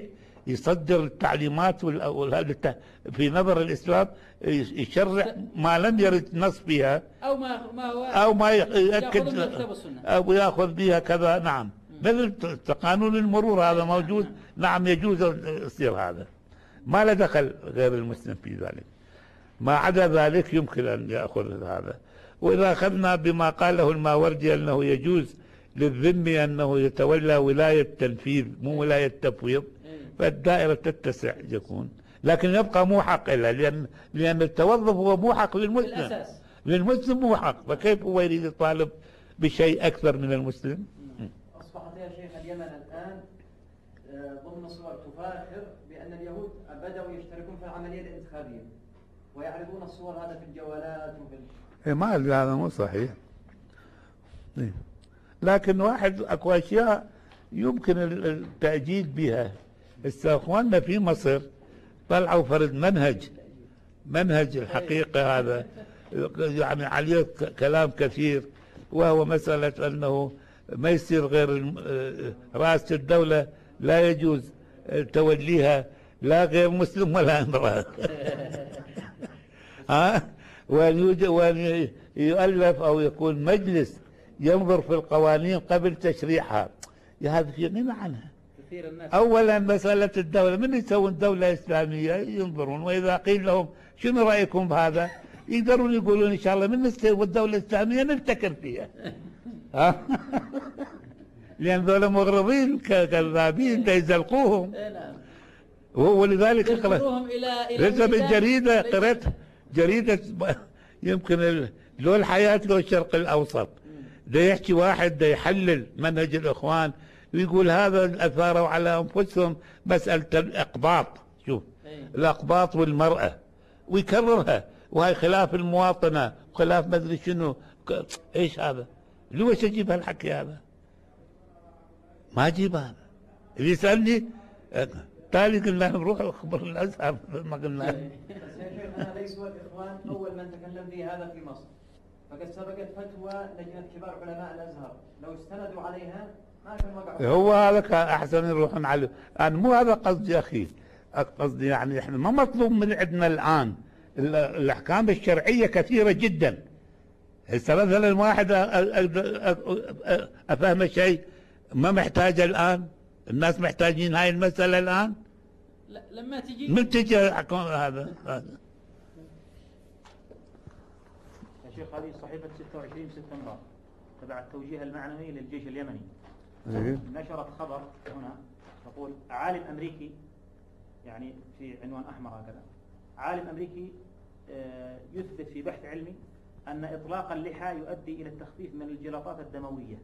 يصدر التعليمات وال- وال- في نظر الإسلام يشرع ما لم يرد نص فيها أو ما ما هو أو ما يأخذ يأكد من الكتاب والسنة. أو يأخذ بها كذا. نعم، مثل قانون المرور هذا موجود. نعم يجوز يصير هذا، ما له دخل غير المسلم في ذلك. ما عدا ذلك يمكن أن يأخذ هذا. وإذا أخذنا بما قاله الماوردي أنه يجوز للذمي أنه يتولى ولاية تنفيذ مو ولاية تفويض، فالدائرة تتسع يكون، لكن يبقى مو حق له، لأن لأن التوظف هو مو حق للمسلم. بالأساس. للمسلم مو حق، فكيف هو يريد يطالب بشيء أكثر من المسلم؟ أصبحت يا شيخ اليمن الآن آه، ضمن صور تفاخر بأن اليهود بدأوا يشتركون في العملية الانتخابية ويعرضون الصور هذا في الجوالات وفي ال- إيه، ما أدري، هذا مو صحيح. إيه. لكن واحد اكو اشياء يمكن التأجيل بها. هسه اخواننا في مصر طلعوا فرد منهج منهج الحقيقة هذا يعني عليه ك- كلام كثير، وهو مسألة أنه ما يصير غير الم- رئاسة الدولة لا يجوز توليها لا غير مسلم ولا امرأة. ها، وأن يوجد وأن يؤلف أو يكون مجلس ينظر في القوانين قبل تشريعها. يا هذا في غنى عنها. كثير الناس أولا مسألة الدولة، من يسوون دولة إسلامية ينظرون، وإذا قيل لهم شنو رأيكم بهذا يقدرون يقولون إن شاء الله من نستوي الدولة الإسلامية نفتكر فيها. ها؟ لأن ذولا مغرضين ك- كذابين يزلقوهم. إيه نعم. ولذلك اقرأ يرجعوهم إلى إلى لسه الميدان. بالجريدة ليس- قرأت جريدة يمكن ال- لو الحياة لو الشرق الأوسط، ده يحكي واحد ده يحلل منهج الإخوان ويقول هذا أثاروا على أنفسهم مسألة الإقباط. شوف إيه. الأقباط والمرأة ويكررها، وهي خلاف المواطنة وخلاف مدري شنو. ك- إيش هذا؟ ليش أجيب هالحكي هذا؟ ما أجيب هذا. اللي يسألني آه، تالي قلنا نروح نخبر الأزهر ما قلنا. بس يا شيخنا ليسوا الإخوان أول من تكلم به هذا في مصر، فقد سبقت فتوى لجنة كبار علماء الأزهر لو استندوا عليها ما كان وقعوا. هو هذا كان احسن يروحون عليه. انا مو هذا قصدي اخي، قصدي يعني احنا ما مطلوب من عندنا الان ال- الاحكام الشرعيه كثيره جدا. هسه مثلا واحد أ- أ- أ- افهم شيء ما محتاجه الان، الناس محتاجين هاي المساله الان. لا لما تجي من تجي حكم هذا؟ يا شيخ هذه صحيفة ستة وعشرين سبتمبر تبع التوجيه المعنوي للجيش اليمني، نشرت خبر هنا تقول عالم أمريكي، يعني في عنوان أحمر هكذا، عالم أمريكي آه، يثبت في بحث علمي أن إطلاق اللحى يؤدي إلى التخفيف من الجلطات الدموية.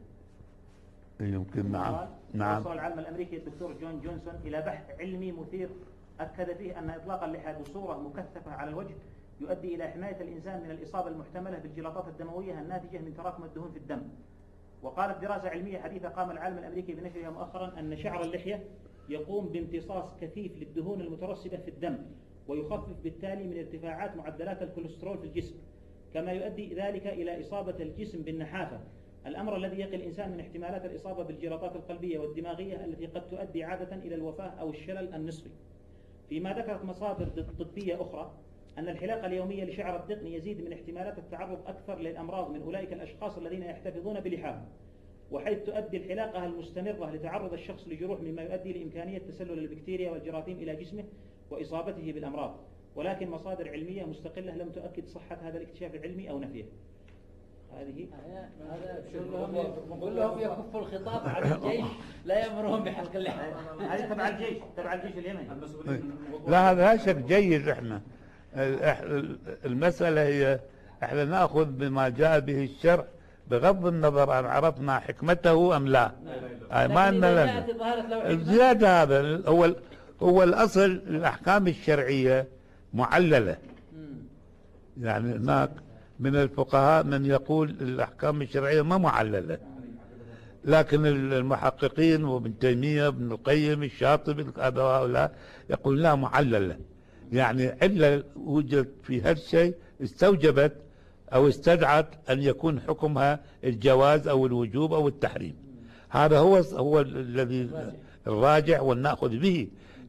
يمكن. نعم نعم. وصل العالم الأمريكي الدكتور جون جونسون إلى بحث علمي مثير أكد فيه أن إطلاق اللحى بصورة مكثفة على الوجه يؤدي إلى حماية الإنسان من الإصابة المحتملة بالجلطات الدموية الناتجة من تراكم الدهون في الدم. وقالت دراسة علمية حديثة قام العالم الأمريكي بنشرها مؤخرا أن شعر اللحية يقوم بامتصاص كثيف للدهون المترسبة في الدم، ويخفف بالتالي من ارتفاعات معدلات الكوليسترول في الجسم، كما يؤدي ذلك إلى إصابة الجسم بالنحافة، الأمر الذي يقي الإنسان من احتمالات الإصابة بالجلطات القلبية والدماغية التي قد تؤدي عادة إلى الوفاة أو الشلل النصفي. فيما ذكرت مصادر طبية أخرى أن الحلاقة اليومية لشعر الدقن يزيد من احتمالات التعرض أكثر للأمراض من أولئك الأشخاص الذين يحتفظون بلحاهم، وحيث تؤدي الحلاقة المستمرة لتعرض الشخص لجروح مما يؤدي لإمكانية تسلل البكتيريا والجراثيم إلى جسمه وإصابته بالأمراض. ولكن مصادر علمية مستقلة لم تؤكد صحة هذا الاكتشاف العلمي أو نفيه. هذه هذا كلهم كلهم يكفوا الخطاب عن الجيش لا يأمرهم بحلق اللحى. هذه تبع الجيش تبع الجيش اليمني. لا هذا شك جيد. احنا ال- المسألة هي احنا نأخذ بما جاء به الشرع بغض النظر عن عرفنا حكمته أم لا. أي ما لكن أن إذا لنا جاءت ظهرت له حكمة الزيادة. هذا هو ال- هو الأصل. الأحكام الشرعية معللة، مم. يعني هناك من الفقهاء من يقول الأحكام الشرعية ما معللة، لكن المحققين وابن تيمية ابن القيم الشاطبي هذا هؤلاء يقول لا معللة، يعني علة وجد في هذا الشيء استوجبت أو استدعت أن يكون حكمها الجواز أو الوجوب أو التحريم. هذا هو هو الذي الراجع ونأخذ به،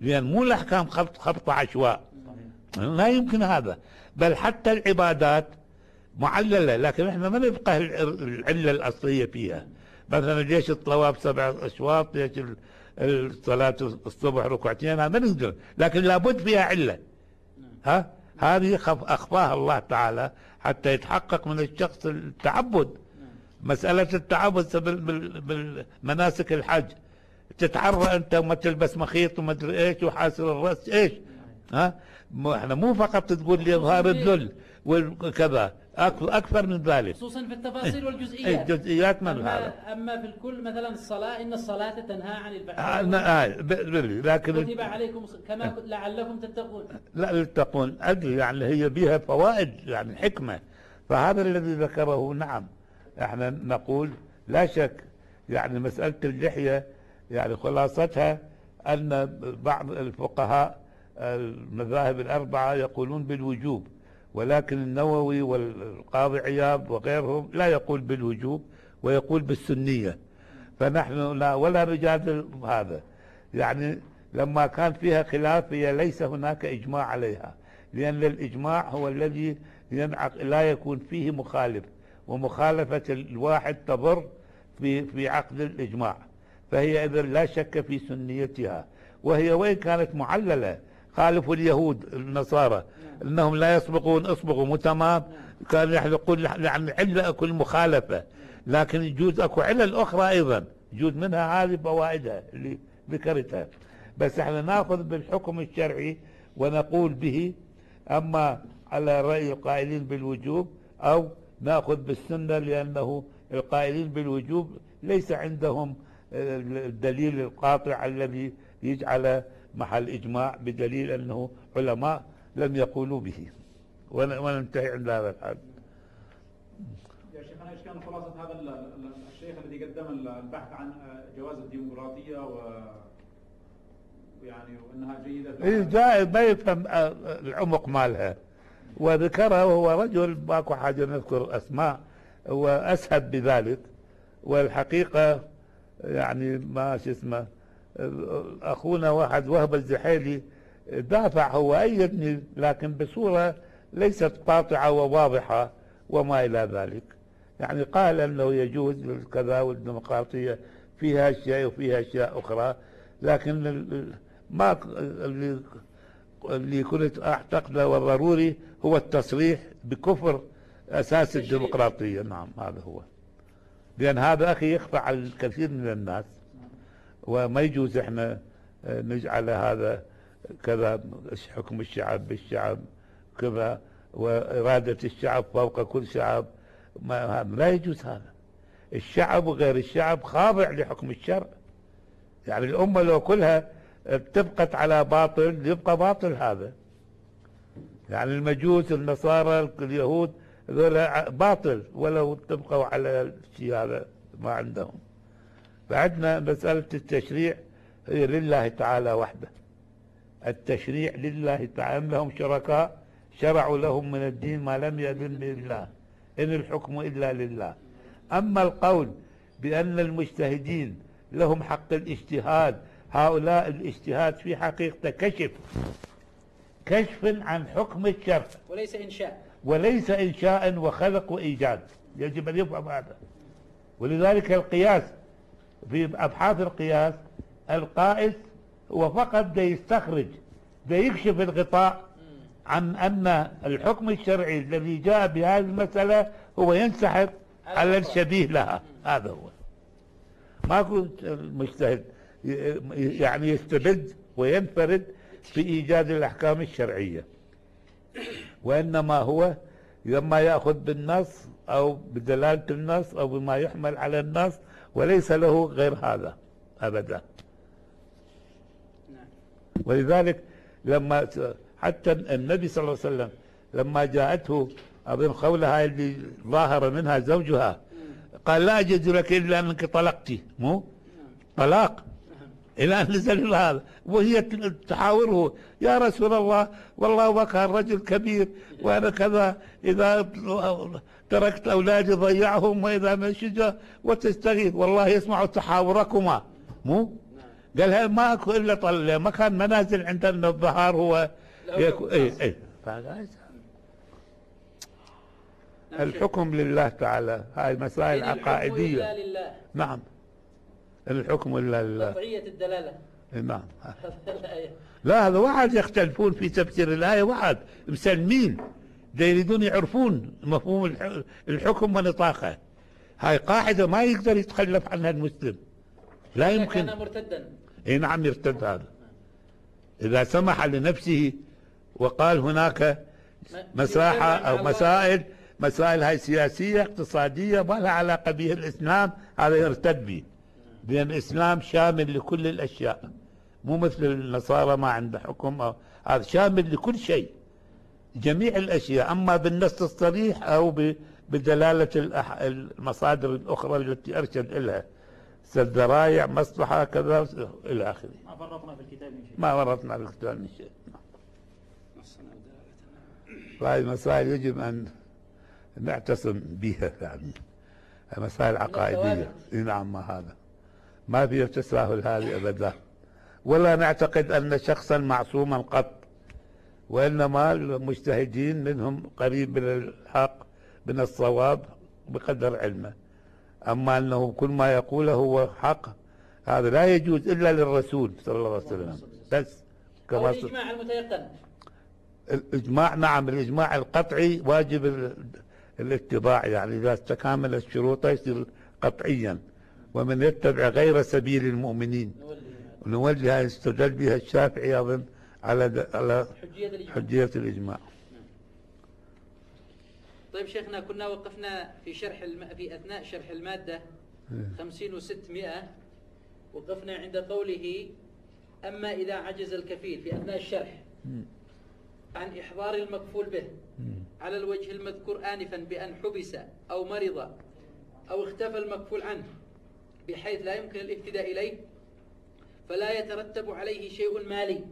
لأن مو الأحكام خلط خلط عشواء، لا يمكن هذا. بل حتى العبادات معللة، لكن احنا ما نبقى العلة الأصلية فيها. مثلا ليش الطواف سبع أشواط، ليش الصلاة الصبح ركعتين، هذا ما نقدر، لكن لابد فيها علة. ها هذه أخفاها الله تعالى حتى يتحقق من الشخص التعبد. مسألة التعبد بالمناسك الحج، تتعرى أنت وما تلبس مخيط وما أدري إيش وحاسر الرأس إيش، ها احنا مو فقط تقول لي إظهار الذل وكذا، أكثر من ذلك، خصوصا في التفاصيل والجزئيات. الجزئيات من أما, هذا. أما في الكل مثلا الصلاة، إن الصلاة تنهى عن الفحشاء، لكن كتب عليكم كما لعلكم تتقون. لا تتقون أدري، يعني هي بها فوائد، يعني حكمة. فهذا الذي ذكره. نعم احنا نقول لا شك، يعني مسألة اللحية يعني خلاصتها أن بعض الفقهاء المذاهب الأربعة يقولون بالوجوب، ولكن النووي والقاضي عياض وغيرهم لا يقول بالوجوب ويقول بالسنية. فنحن لا ولا نجادل هذا، يعني لما كان فيها خلاف هي ليس هناك إجماع عليها، لأن الإجماع هو الذي ينعق لا يكون فيه مخالف، ومخالفة الواحد تضر في في عقد الإجماع، فهي إذا لا شك في سنيتها. وهي وإن كانت معللة، خالفوا اليهود النصارى انهم لا يسبقون اصبغوا مو تمام، كان يقول يعني عله اكو المخالفه، لكن يجوز اكو علل اخرى ايضا، يجوز منها هذه فوائدها اللي ذكرتها. بس احنا ناخذ بالحكم الشرعي ونقول به، اما على راي القائلين بالوجوب او ناخذ بالسنه، لانه القائلين بالوجوب ليس عندهم الدليل القاطع الذي يجعل محل إجماع، بدليل أنه علماء لم يقولوا به. وننتهي عند هذا الحد. يا شيخنا، ايش كان خلاصة هذا الشيخ الذي قدم البحث عن جواز الديمقراطية ويعني وأنها جيدة؟ إيه جائز، ما يفهم العمق مالها، وذكرها وهو رجل ماكو حاجة نذكر أسماء، وأسهب بذلك. والحقيقة يعني ما شو اسمه، أخونا واحد وهب الزحيلي دافع هو أيدني، لكن بصورة ليست قاطعة وواضحة وما إلى ذلك. يعني قال أنه يجوز كذا والديمقراطية فيها أشياء وفيها أشياء أخرى، لكن ما اللي اللي كنت أعتقده والضروري هو التصريح بكفر أساس الديمقراطية. نعم هذا هو، لأن هذا أخي يخفى على الكثير من الناس، وما يجوز احنا نجعل هذا كذا حكم الشعب بالشعب كذا، وإرادة الشعب فوق كل شعب، ما لا يجوز هذا. الشعب وغير الشعب خاضع لحكم الشرع. يعني الأمة لو كلها اتفقت على باطل يبقى باطل هذا. يعني المجوس النصارى اليهود هذول باطل ولو اتفقوا على الشيء هذا ما عندهم. فعندنا مسألة التشريع هي لله تعالى وحده. التشريع لله تعالى، لهم شركاء شرعوا لهم من الدين ما لم يأذن به الله، إن الحكم إلا لله. أما القول بأن المجتهدين لهم حق الاجتهاد، هؤلاء الاجتهاد في حقيقة كشف كشف عن حكم الشرع، وليس إنشاء وليس إنشاء وخلق وإيجاد. يجب أن يفهم هذا. ولذلك القياس في أبحاث القياس، القائس هو فقط دا يستخرج دا يكشف الغطاء عن أن الحكم الشرعي الذي جاء بهذه المسألة هو ينسحب على الشبيه لها. هذا هو. ماكو المجتهد يعني يستبد وينفرد في إيجاد الأحكام الشرعية، وإنما هو لما يأخذ بالنص أو بدلالة النص أو بما يحمل على النص، وليس له غير هذا أبدا. ولذلك لما حتى النبي صلى الله عليه وسلم لما جاءته أظن خولها اللي ظاهر منها زوجها، قال لا أجد لك إلا أنك طلقتي، مو طلاق، إلى أن نزل هذا. وهي تحاوره، يا رسول الله والله بكى الرجل كبير وأنا كذا، إذا تركت أولادي ضيعهم وإذا ما شجع وتستغيث، والله يسمع تحاوركما، مو قال هاي ما اكو الا طل ما كان منازل عندنا الظهار هو يكو اي اي الحكم لله تعالى. هاي مسائل عقائديه. الحكم إلا لله. نعم الحكم الا لله. قطعيه الدلاله. نعم. لا هذا واحد يختلفون في تفسير الايه، واحد مسلمين يريدون يعرفون مفهوم الحكم ونطاقه. هاي قاعده ما يقدر يتخلف عنها المسلم، لا يمكن. كان مرتدا. اي نعم يرتد هذا اذا سمح لنفسه وقال هناك مساحه او مسائل مسائل هاي سياسيه اقتصاديه ما لها علاقه به الاسلام، هذا يرتد به، لان الاسلام شامل لكل الاشياء، مو مثل النصارى ما عنده حكم أو هذا شامل لكل شيء جميع الاشياء، اما بالنص الصريح او بدلاله المصادر الاخرى التي ارشد الها الذرايع مصلحه كذا الى اخره. ما فرطنا في الكتاب من شيء. ما فرطنا في الكتاب من شيء. هذه مسائل يجب ان نعتصم بها، يعني مسائل عقائديه. نعم ما هذا ما فيه تساهل هذه ابدا، ولا نعتقد ان شخصا معصوما قط، وانما المجتهدين منهم قريب من الحق من الصواب بقدر علمه، اما انه كل ما يقوله هو حق هذا لا يجوز الا للرسول صلى الله عليه وسلم بس. كما الاجماع المتيقن. الاجماع نعم الاجماع القطعي واجب الاتباع، يعني اذا تكامل الشروط يصير قطعيا. ومن يتبع غير سبيل المؤمنين نولي هاي استدل بها الشافعي اظن على على حجية الإجماع. حجية الإجماع. طيب شيخنا كنا وقفنا في شرح الم... في أثناء شرح المادة خمسين وستمائة وقفنا عند قوله أما إذا عجز الكفيل في أثناء الشرح عن إحضار المكفول به على الوجه المذكور آنفا بأن حبس أو مرض أو اختفى المكفول عنه بحيث لا يمكن الاهتداء إليه فلا يترتب عليه شيء مالي،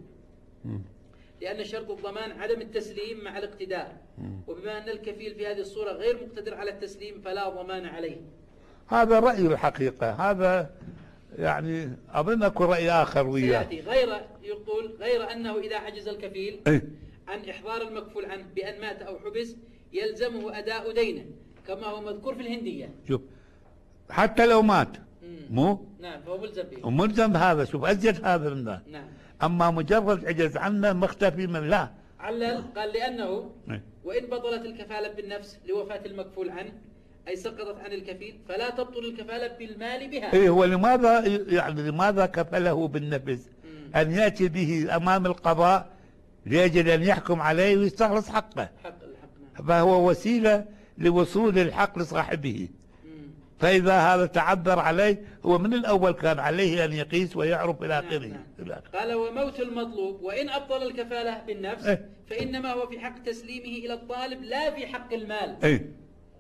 لأن شرط الضمان عدم التسليم مع الاقتدار، وبما أن الكفيل في هذه الصورة غير مقتدر على التسليم فلا ضمان عليه. هذا رأي الحقيقة، هذا يعني أظن أكو رأي آخر وياه. غير يقول غير أنه إذا عجز الكفيل إيه؟ عن إحضار المكفول عنه بأن مات أو حبس يلزمه أداء دينه كما هو مذكور في الهندية. شوف حتى لو مات مو؟ نعم فهو ملزم به. ملزم هذا، شوف أزيد هذا من ذا. نعم. أما مجرد عجز عنه مختفي من لا. علل قال لأنه إيه؟ وإن بطلت الكفالة بالنفس لوفاة المكفول عنه أي سقطت عن الكفيل فلا تبطل الكفالة بالمال بها. إيه هو لماذا يعني لماذا كفله بالنفس؟ أن يأتي به أمام القضاء لأجل أن يحكم عليه ويستخلص حقه. حق الحق نعم. فهو وسيلة لوصول الحق لصاحبه. فإذا هذا تعذر عليه هو من الأول كان عليه أن يقيس ويعرف إلى آخره. نعم نعم. قال وموت المطلوب وإن أبطل الكفالة بالنفس إيه؟ فإنما هو في حق تسليمه إلى الطالب لا في حق المال. إيه؟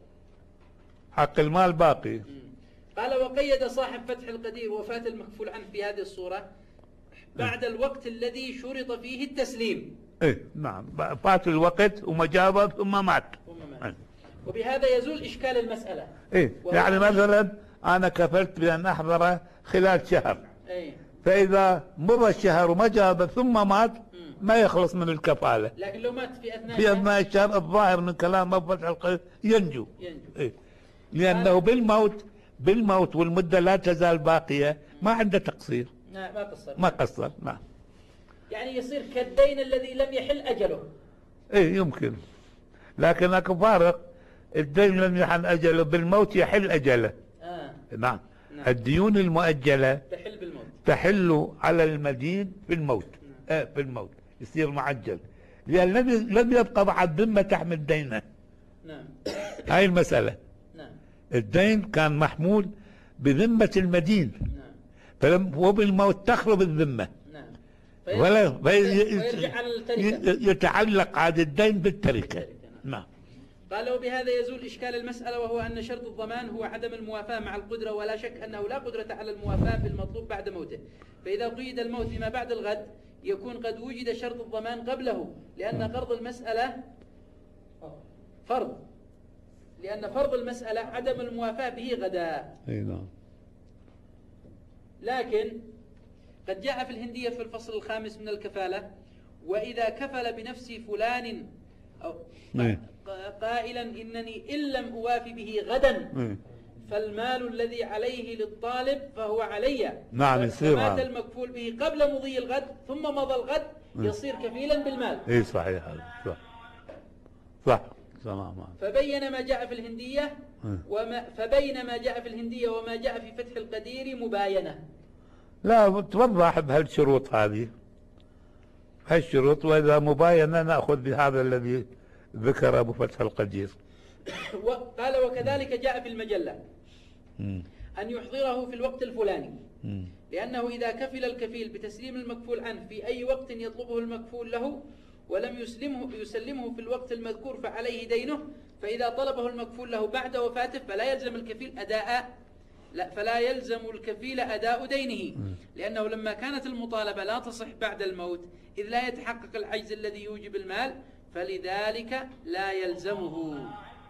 حق المال باقي. قال وقيد صاحب فتح القدير وفاة المكفول عنه في هذه الصورة بعد إيه؟ الوقت الذي شرط فيه التسليم. إيه نعم فات الوقت وما جاب ثم مات. ثم مات. وبهذا يزول إشكال المسألة. إيه يعني مثلا أنا كفلت بأن أحضره خلال شهر. إيه؟ فإذا مر الشهر وما جاب ثم مات ما يخلص من الكفالة. لكن لو مات في أثناء في أثناء الشهر الظاهر من كلام فتح القدير ينجو. ينجو. إيه؟ لأنه بالموت بالموت والمدة لا تزال باقية ما عنده تقصير. لا ما قصر. ما قصر نعم. يعني يصير كالدين الذي لم يحل أجله. إيه يمكن، لكن اكو فارق، الدين لم يحل أجله بالموت يحل أجله. آه. نعم. نعم. الديون المؤجلة تحل بالموت. تحل على المدين في الموت. نعم. آه في الموت يصير معجل، لأن لم لم يبقى بعد ذمة تحمل دينه. نعم. هاي المسألة. نعم. الدين كان محمول بذمة المدين. نعم. فلم وبالموت تخرب الذمة. نعم. ولا فيرجع على التركة. يتعلق عاد الدين بالتركة. نعم. قال وبهذا يزول إشكال المسألة وهو أن شرط الضمان هو عدم الموافاة مع القدرة، ولا شك أنه لا قدرة على الموافاة بالمطلوب بعد موته، فإذا قيد الموت بما بعد الغد يكون قد وجد شرط الضمان قبله، لأن قرض المسألة فرض لأن فرض المسألة عدم الموافاة به غدا. أي نعم. لكن قد جاء في الهندية في الفصل الخامس من الكفالة: وإذا كفل بنفس فلان أو قائلا إنني إن لم أوافي به غدا فالمال الذي عليه للطالب فهو علي. نعم يصير. فمات المكفول به قبل مضي الغد ثم مضى الغد يصير كفيلا بالمال. اي صحيح هذا صح صح تمام. فبين ما جاء في الهندية وما فبين ما جاء في الهندية وما جاء في فتح القدير مباينة. لا توضح بهالشروط هذه هالشروط، وإذا مباينة نأخذ بهذا الذي ذكر أبو فتح القدير. قال: وكذلك جاء في المجلة أن يحضره في الوقت الفلاني، لأنه إذا كفل الكفيل بتسليم المكفول عنه في أي وقت يطلبه المكفول له ولم يسلمه يسلمه في الوقت المذكور فعليه دينه، فإذا طلبه المكفول له بعد وفاته فلا يلزم الكفيل أداء لا فلا يلزم الكفيل أداء دينه، لأنه لما كانت المطالبة لا تصح بعد الموت إذ لا يتحقق العجز الذي يوجب المال، فلذلك لا يلزمه.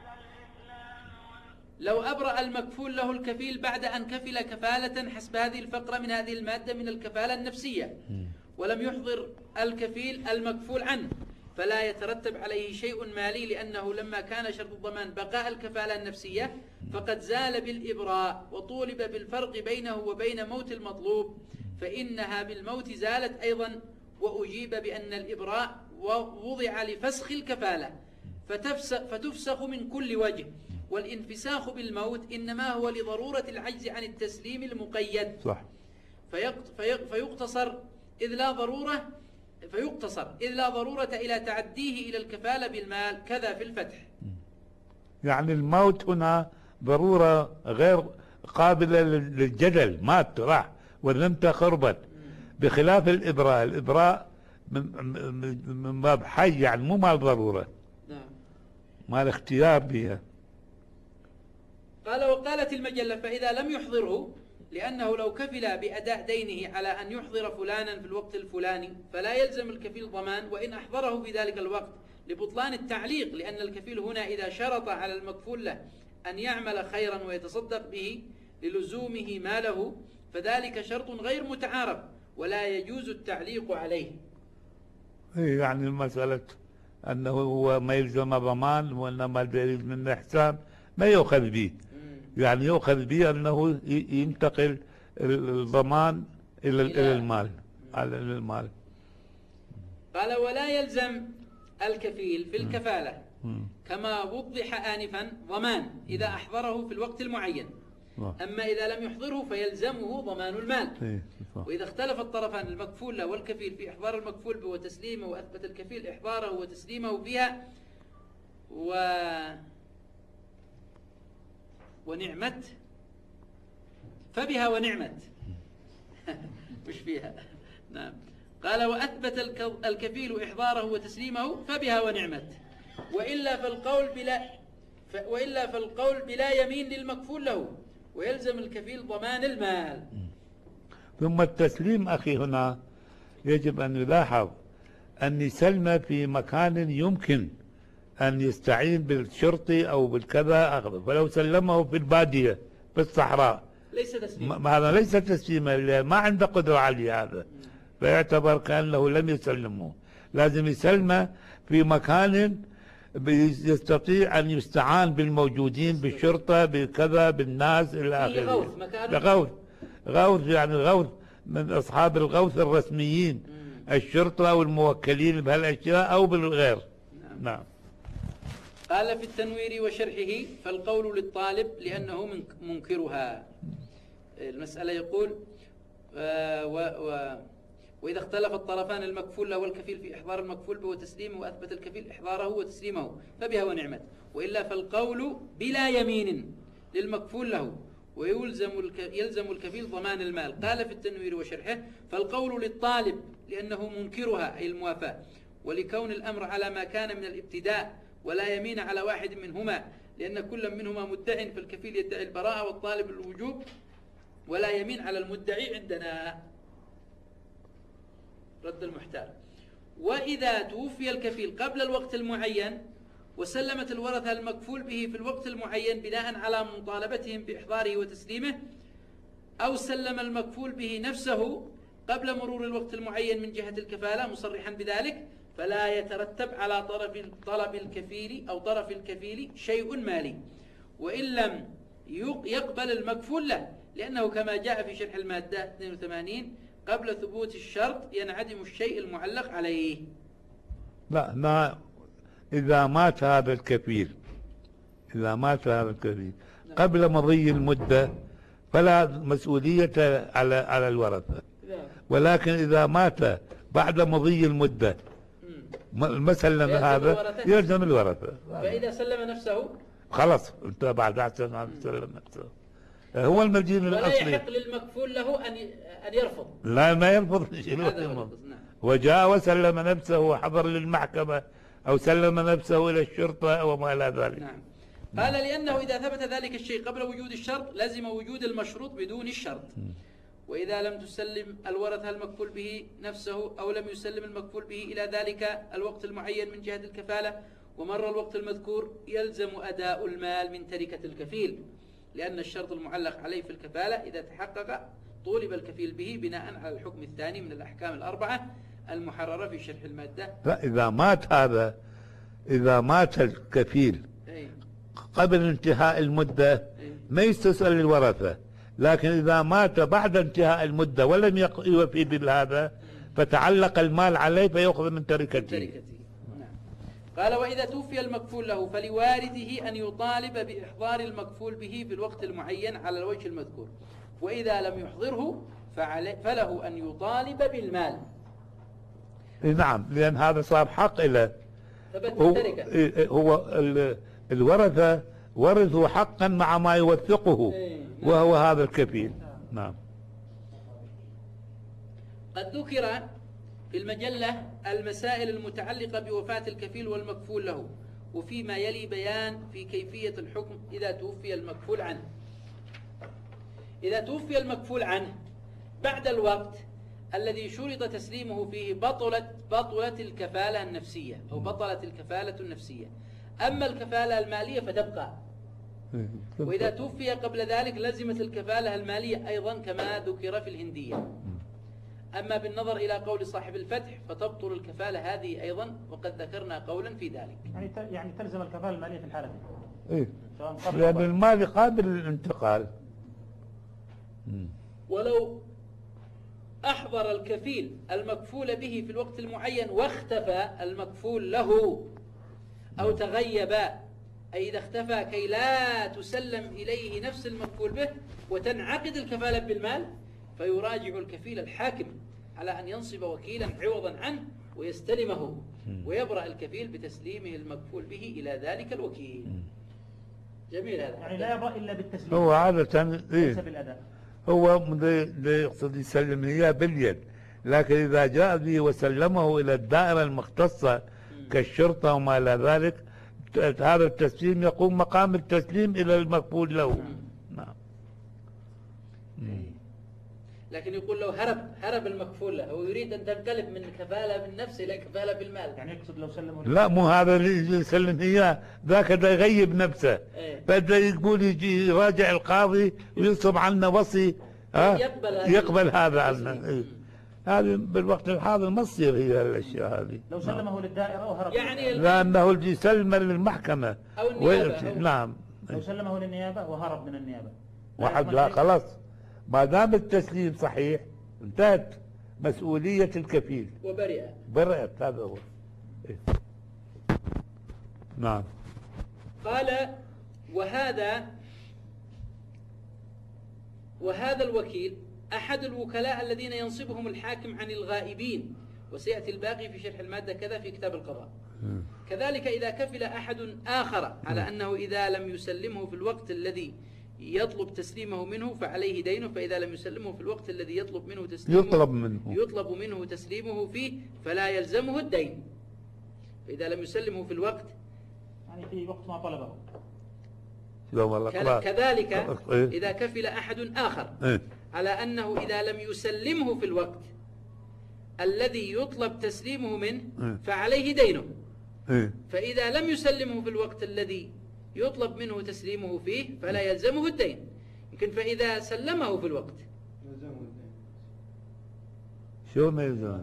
لو أبرأ المكفول له الكفيل بعد أن كفل كفالة حسب هذه الفقرة من هذه المادة من الكفالة النفسية ولم يحضر الكفيل المكفول عنه، فلا يترتب عليه شيء مالي، لأنه لما كان شرط الضمان بقاء الكفالة النفسية فقد زال بالإبراء وطولب بالفرق بينه وبين موت المطلوب، فإنها بالموت زالت أيضا، وأجيب بأن الإبراء وضع لفسخ الكفالة فتفسخ من كل وجه، والانفساخ بالموت إنما هو لضرورة العجز عن التسليم المقيد. صح. فيقتصر إذ لا ضرورة فيقتصر إذ لا ضرورة إلى تعديه إلى الكفالة بالمال، كذا في الفتح. يعني الموت هنا ضرورة غير قابلة للجدل، مات راح ولم تخربت، بخلاف الإبراء. الإبراء من باب حي، يعني مو مال ضرورة. نعم. مال اختيار بها. قال: وقالت المجلة: فإذا لم يحضره، لأنه لو كفل بأداء دينه على أن يحضر فلانا في الوقت الفلاني فلا يلزم الكفيل ضمان، وإن أحضره في ذلك الوقت لبطلان التعليق، لأن الكفيل هنا إذا شرط على المكفول له أن يعمل خيرا ويتصدق به للزومه ماله فذلك شرط غير متعارف ولا يجوز التعليق عليه. يعني المسألة أنه هو ما يلزم ضمان، وإنما الدليل من الإحسان ما يؤخذ به، يعني يؤخذ به أنه ينتقل الضمان إلى إلى المال على المال. قال: ولا يلزم الكفيل في الكفالة كما وضح آنفا ضمان إذا أحضره في الوقت المعين، أما إذا لم يحضره فيلزمه ضمان المال. وإذا اختلف الطرفان المكفول له والكفيل في إحضار المكفول به وتسليمه، وأثبت الكفيل إحضاره وتسليمه فيها و ونعمت فبها ونعمت مش فيها. نعم. قال: وأثبت الكفيل إحضاره وتسليمه فبها ونعمت، وإلا فالقول بلا ف... وإلا فالقول بلا يمين للمكفول له ويلزم الكفيل ضمان المال. ثم التسليم أخي هنا يجب أن يلاحظ أن يسلم في مكان يمكن أن يستعين بالشرطي أو بالكذا أخذه، فلو سلمه في البادية في الصحراء ليس تسليم، هذا ليس تسليما، ما عنده قدرة عليه هذا، فيعتبر كأنه لم يسلمه. لازم يسلمه في مكان يستطيع أن يستعان بالموجودين بالشرطة بالكذا بالناس إلى آخره. غوث غوث يعني غوث من أصحاب الغوث الرسميين، الشرطة أو الموكلين بهالأشياء أو بالغير. نعم, نعم. قال في التنوير وشرحه: فالقول للطالب لأنه منكرها. المسألة يقول: آه و و وإذا اختلف الطرفان المكفول له والكفيل في إحضار المكفول به وتسليمه، وأثبت الكفيل إحضاره وتسليمه فبها ونعمت، وإلا فالقول بلا يمين للمكفول له ويلزم يلزم الكفيل ضمان المال. قال في التنوير وشرحه: فالقول للطالب لأنه منكرها أي الموافاة، ولكون الأمر على ما كان من الابتداء ولا يمين على واحد منهما، لأن كل منهما مدع، فالكفيل يدعي البراءة والطالب الوجوب، ولا يمين على المدعي عندنا. رد المحتال: وإذا توفي الكفيل قبل الوقت المعين وسلمت الورثة المكفول به في الوقت المعين بناء على مطالبتهم بإحضاره وتسليمه، أو سلم المكفول به نفسه قبل مرور الوقت المعين من جهة الكفالة مصرحا بذلك، فلا يترتب على طرف طلب الكفيل أو طرف الكفيل شيء مالي، وإن لم يقبل المكفول له، لأنه كما جاء في شرح المادة اثنين وثمانين قبل ثبوت الشرط ينعدم الشيء المعلق عليه. لا ما إذا مات هذا الكفيل إذا مات هذا الكفيل قبل مضي المدة فلا مسؤولية على على الورثة، ولكن إذا مات بعد مضي المدة ما سلم هذا يلزم الورثة. فإذا سلم نفسه خلاص انت بعد أحسن عن سلم نفسه هو المدين الأصلي، ولا يحق للمكفول له أن أن يرفض. لا ما يرفض وجاء وسلم نفسه وحضر للمحكمة أو سلم نفسه إلى الشرطة وما إلى ذلك. نعم. قال لأنه إذا ثبت ذلك الشيء قبل وجود الشرط لزم وجود المشروط بدون الشرط، وإذا لم تسلم الورثة المكفول به نفسه أو لم يسلم المكفول به إلى ذلك الوقت المعين من جهة الكفالة ومر الوقت المذكور يلزم أداء المال من تركة الكفيل، لأن الشرط المعلق عليه في الكفالة إذا تحقق طولب الكفيل به بناء على الحكم الثاني من الأحكام الأربعة المحررة في شرح المادة. لا إذا مات هذا إذا مات الكفيل قبل انتهاء المدة ما يستسأل الورثة، لكن إذا مات بعد انتهاء المدة ولم يوفي بهذا فتعلق المال عليه فيأخذ من تركته. نعم. قال وإذا توفي المكفول له فلوارثه أن يطالب بإحضار المكفول به في الوقت المعين على الوجه المذكور، وإذا لم يحضره فله أن يطالب بالمال. نعم لأن هذا صار حق له. هو, هو الورثة ورثوا حقا مع ما يوثقه وهو هذا الكفيل. نعم. قد ذكر في المجلة المسائل المتعلقة بوفاة الكفيل والمكفول له، وفيما يلي بيان في كيفية الحكم إذا توفي المكفول عنه. إذا توفي المكفول عنه بعد الوقت الذي شرط تسليمه فيه بطلت بطلت الكفالة النفسية أو بطلت الكفالة النفسية، أما الكفالة المالية فتبقى. وإذا توفي قبل ذلك لزمت الكفالة المالية أيضا كما ذكر في الهندية. أما بالنظر إلى قول صاحب الفتح فتبطل الكفالة هذه أيضا، وقد ذكرنا قولا في ذلك. يعني يعني تلزم الكفالة المالية في الحالة دي. إيه. لأن المال قابل للانتقال. ولو أحضر الكفيل المكفول به في الوقت المعين واختفى المكفول له أو تغيب، أي إذا اختفى كي لا تسلم إليه نفس المكفول به وتنعقد الكفالة بالمال، فيراجع الكفيل الحاكم على أن ينصب وكيلا عوضا عنه ويستلمه، ويبرأ الكفيل بتسليمه المكفول به إلى ذلك الوكيل. جميل هذا. يعني لا يبرأ إلا بالتسليم. هو عادة ليس بالأداء. هو يقصد يسلم إياه باليد، لكن إذا جاء به وسلمه إلى الدائرة المختصة كالشرطة وما إلى ذلك هذا التسليم يقوم مقام التسليم إلى المكفول له. نعم. لكن يقول لو هرب هرب المكفول له ويريد أن تنقلب من كفالة بالنفس إلى كفالة بالمال، يعني يقصد لو سلمه لا مو هذا اللي يسلم إياه ذاك ده يغيب نفسه. ايه؟ فده يقول يجي يراجع القاضي وينصب عنا وصي ها يقبل, يقبل هذا عنا. إيه؟ هذه بالوقت الحاضر ما تصير هي الأشياء هذه. لو سلمه للدائرة وهرب يعني لأنه اللي يسلم للمحكمة أو النيابة. نعم. لو سلمه للنيابة وهرب من النيابة واحد لا خلاص ما دام التسليم صحيح انتهت مسؤولية الكفيل وبرئ برئت. هذا هو. إيه؟ نعم. قال وهذا وهذا الوكيل أحد الوكلاء الذين ينصبهم الحاكم عن الغائبين، وسيأتي الباقي في شرح المادة كذا في كتاب القضاء. كذلك إذا كفل أحد آخر على أنه إذا لم يسلمه في الوقت الذي يطلب تسليمه منه فعليه دينه، فإذا لم يسلمه في الوقت الذي يطلب منه تسليمه يطلب منه يطلب منه تسليمه فيه فلا يلزمه الدين. فإذا لم يسلمه في الوقت يعني في وقت ما طلبه. كذلك إذا كفل أحد آخر على أنه إذا لم يسلمه في الوقت الذي يطلب تسليمه منه فعليه دينه، فإذا لم يسلمه في الوقت الذي يطلب منه تسليمه فيه فلا يلزمه الدين. يمكن فإذا سلمه في الوقت شو ما يلزم؟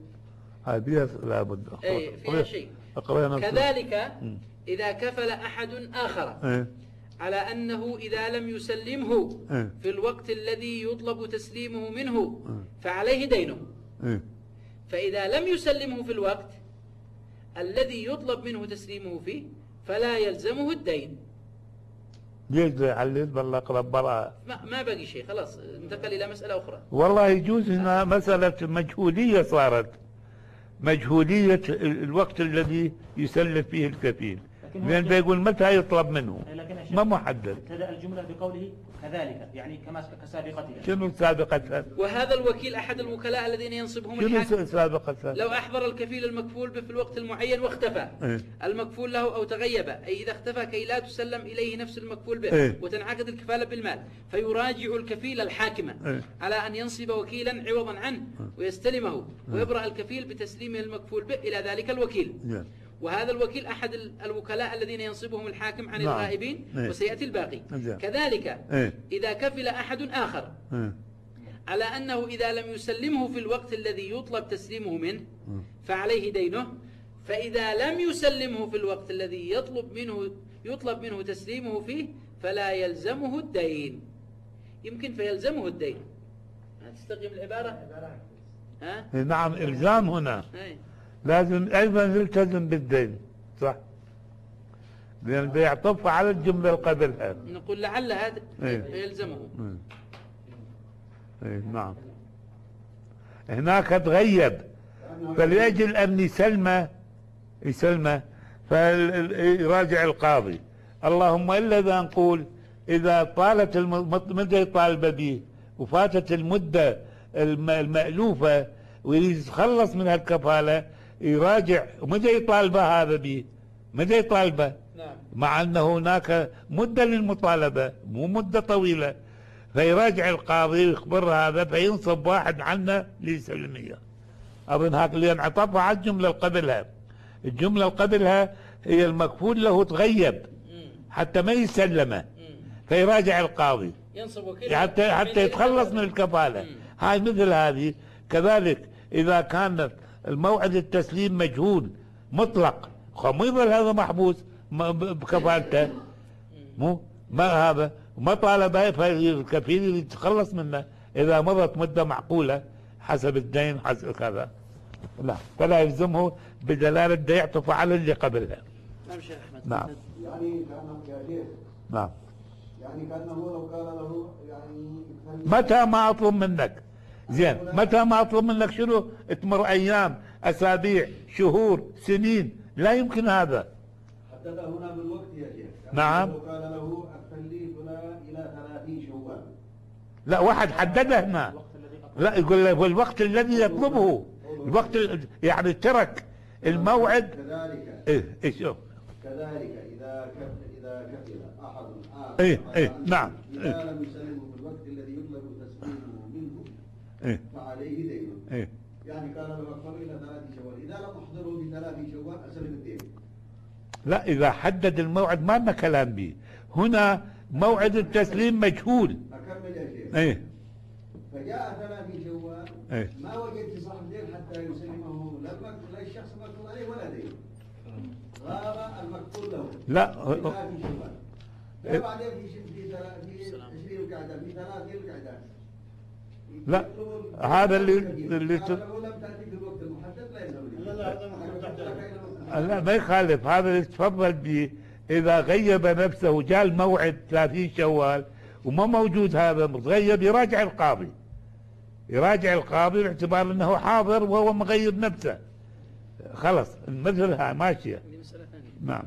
هذه لابد. اي فيها شيء. أقرأنا كذلك إذا كفل أحد آخر إيه. على أنه إذا لم يسلمه إيه. في الوقت الذي يطلب تسليمه منه فعليه دينه. إيه. فإذا لم يسلمه في الوقت الذي يطلب منه تسليمه فيه فلا يلزمه الدين. ليش ده يحلل بالله أقرب براءة؟ ما, ما بقي شيء، خلاص انتقل إلى مسألة أخرى. والله يجوز هنا مسألة مجهولية صارت، مجهولية الوقت الذي يسلف فيه الكفيل، لأن بيقول متى يطلب منه ما محدد. ابتدأ الجملة بقوله كذلك، يعني كما كسابقتها. شنو سابقتها؟ وهذا الوكيل أحد الوكلاء الذين ينصبهم شنو الحاكم. سابقتها؟ لو أحضر الكفيل المكفول به في الوقت المعين واختفى إيه؟ المكفول له أو تغيب، أي إذا اختفى كي لا تسلم إليه نفس المكفول به إيه؟ وتنعقد الكفالة بالمال، فيراجع الكفيل الحاكم إيه؟ على أن ينصب وكيلا عوضا عنه ويستلمه ويبرأ الكفيل بتسليمه المكفول به إلى ذلك الوكيل. yeah. وهذا الوكيل أحد الوكلاء الذين ينصبهم الحاكم عن نعم. الغائبين. إيه؟ وسيأتي الباقي. yeah. كذلك إيه؟ إذا كفل أحد آخر إيه؟ على أنه إذا لم يسلمه في الوقت الذي يطلب تسليمه منه فعليه دينه، فإذا لم يسلمه في الوقت الذي يطلب منه يطلب منه تسليمه فيه فلا يلزمه الدين. يمكن فيلزمه الدين. تستقيم العبارة؟ ها؟ نعم، إلزام هنا هاي. لازم أيضا يلتزم بالدين، صح؟ لأن بيعطف على الجملة اللي قبلها. نقول لعل هذا إيه؟ فيلزمه. إيه؟ إيه؟ نعم. هناك تغيب فلأجل أن يسلمه يسلمه فيراجع القاضي. اللهم إلا إذا نقول إذا طالت المدة يطالب به وفاتت المدة المألوفة ويريد يتخلص من هالكفالة يراجع ومتى يطالبه هذا به؟ متى يطالبه؟ نعم. مع أن هناك مدة للمطالبة مو مدة طويلة، فيراجع القاضي ويخبر هذا فينصب واحد عنا ليسلم إياه. أظن هاك اللي انعطف على الجملة اللي قبلها. الجملة اللي قبلها هي المكفول له تغيب حتى ما يسلمه فيراجع القاضي ينصب وكيل حتى حتى يتخلص من الكفالة. هاي مثل هذه. كذلك إذا كان الموعد التسليم مجهول مطلق ما يظل هذا محبوس بكفالته، مو ما هذا ما طالبه فالكفيل يتخلص منه إذا مضت مدة معقولة حسب الدين حسب كذا، لا فلا يلزمه بدلالة ده يعطف على اللي قبلها. نعم شيخ أحمد. نعم. يعني كأنه يا شيخ نعم. يعني كأنه لو قال له يعني متى ما أطلب منك زين، متى ما أطلب منك شنو؟ تمر أيام أسابيع شهور سنين، لا يمكن هذا. حدد هنا بالوقت يا شيخ. نعم. لو قال له أكتليفنا إلى ثلاثين شوال. لا واحد حدده هنا، لا يقول له الوقت الذي يطلبه، الوقت يعني ترك الموعد. كذلك ايه ايه شوف كذلك إذا كفل إذا كفل أحد آخر ايه ايه نعم إذا ايه لم يسلمه في الوقت الذي يطلب تسليمه منه ايه فعليه دين. ايه يعني كان له أكثر إلى ثلاث شوال، إذا لم أحضره بثلاث شوال أسلم الدين. لا إذا حدد الموعد ما لنا كلام به. هنا موعد التسليم مجهول. أكمل يا شيخ. ايه فجاء ثلاث شوال ايه ما وجدت صاحب دين حتى يسلمه لا المك- لا الشخص مكتوب عليه ولا دين. غاب المكتوب له. لا في ثلاث شوال. لا بعدين في ش- في ثلا- في عشرين قعدة في ثلاثين قعدة. لا، يطلب- هذا اللي اللي قال له لم تأتي في الوقت المحدد لا يلزم. لا لا لا ما يخالف هذا اللي تفضل به. إذا غيب نفسه جاء الموعد ثلاثين شوال وما موجود هذا متغيب يراجع القاضي، يراجع القاضي باعتبار أنه حاضر وهو مغيب نفسه، خلص مثلها ماشية. نعم.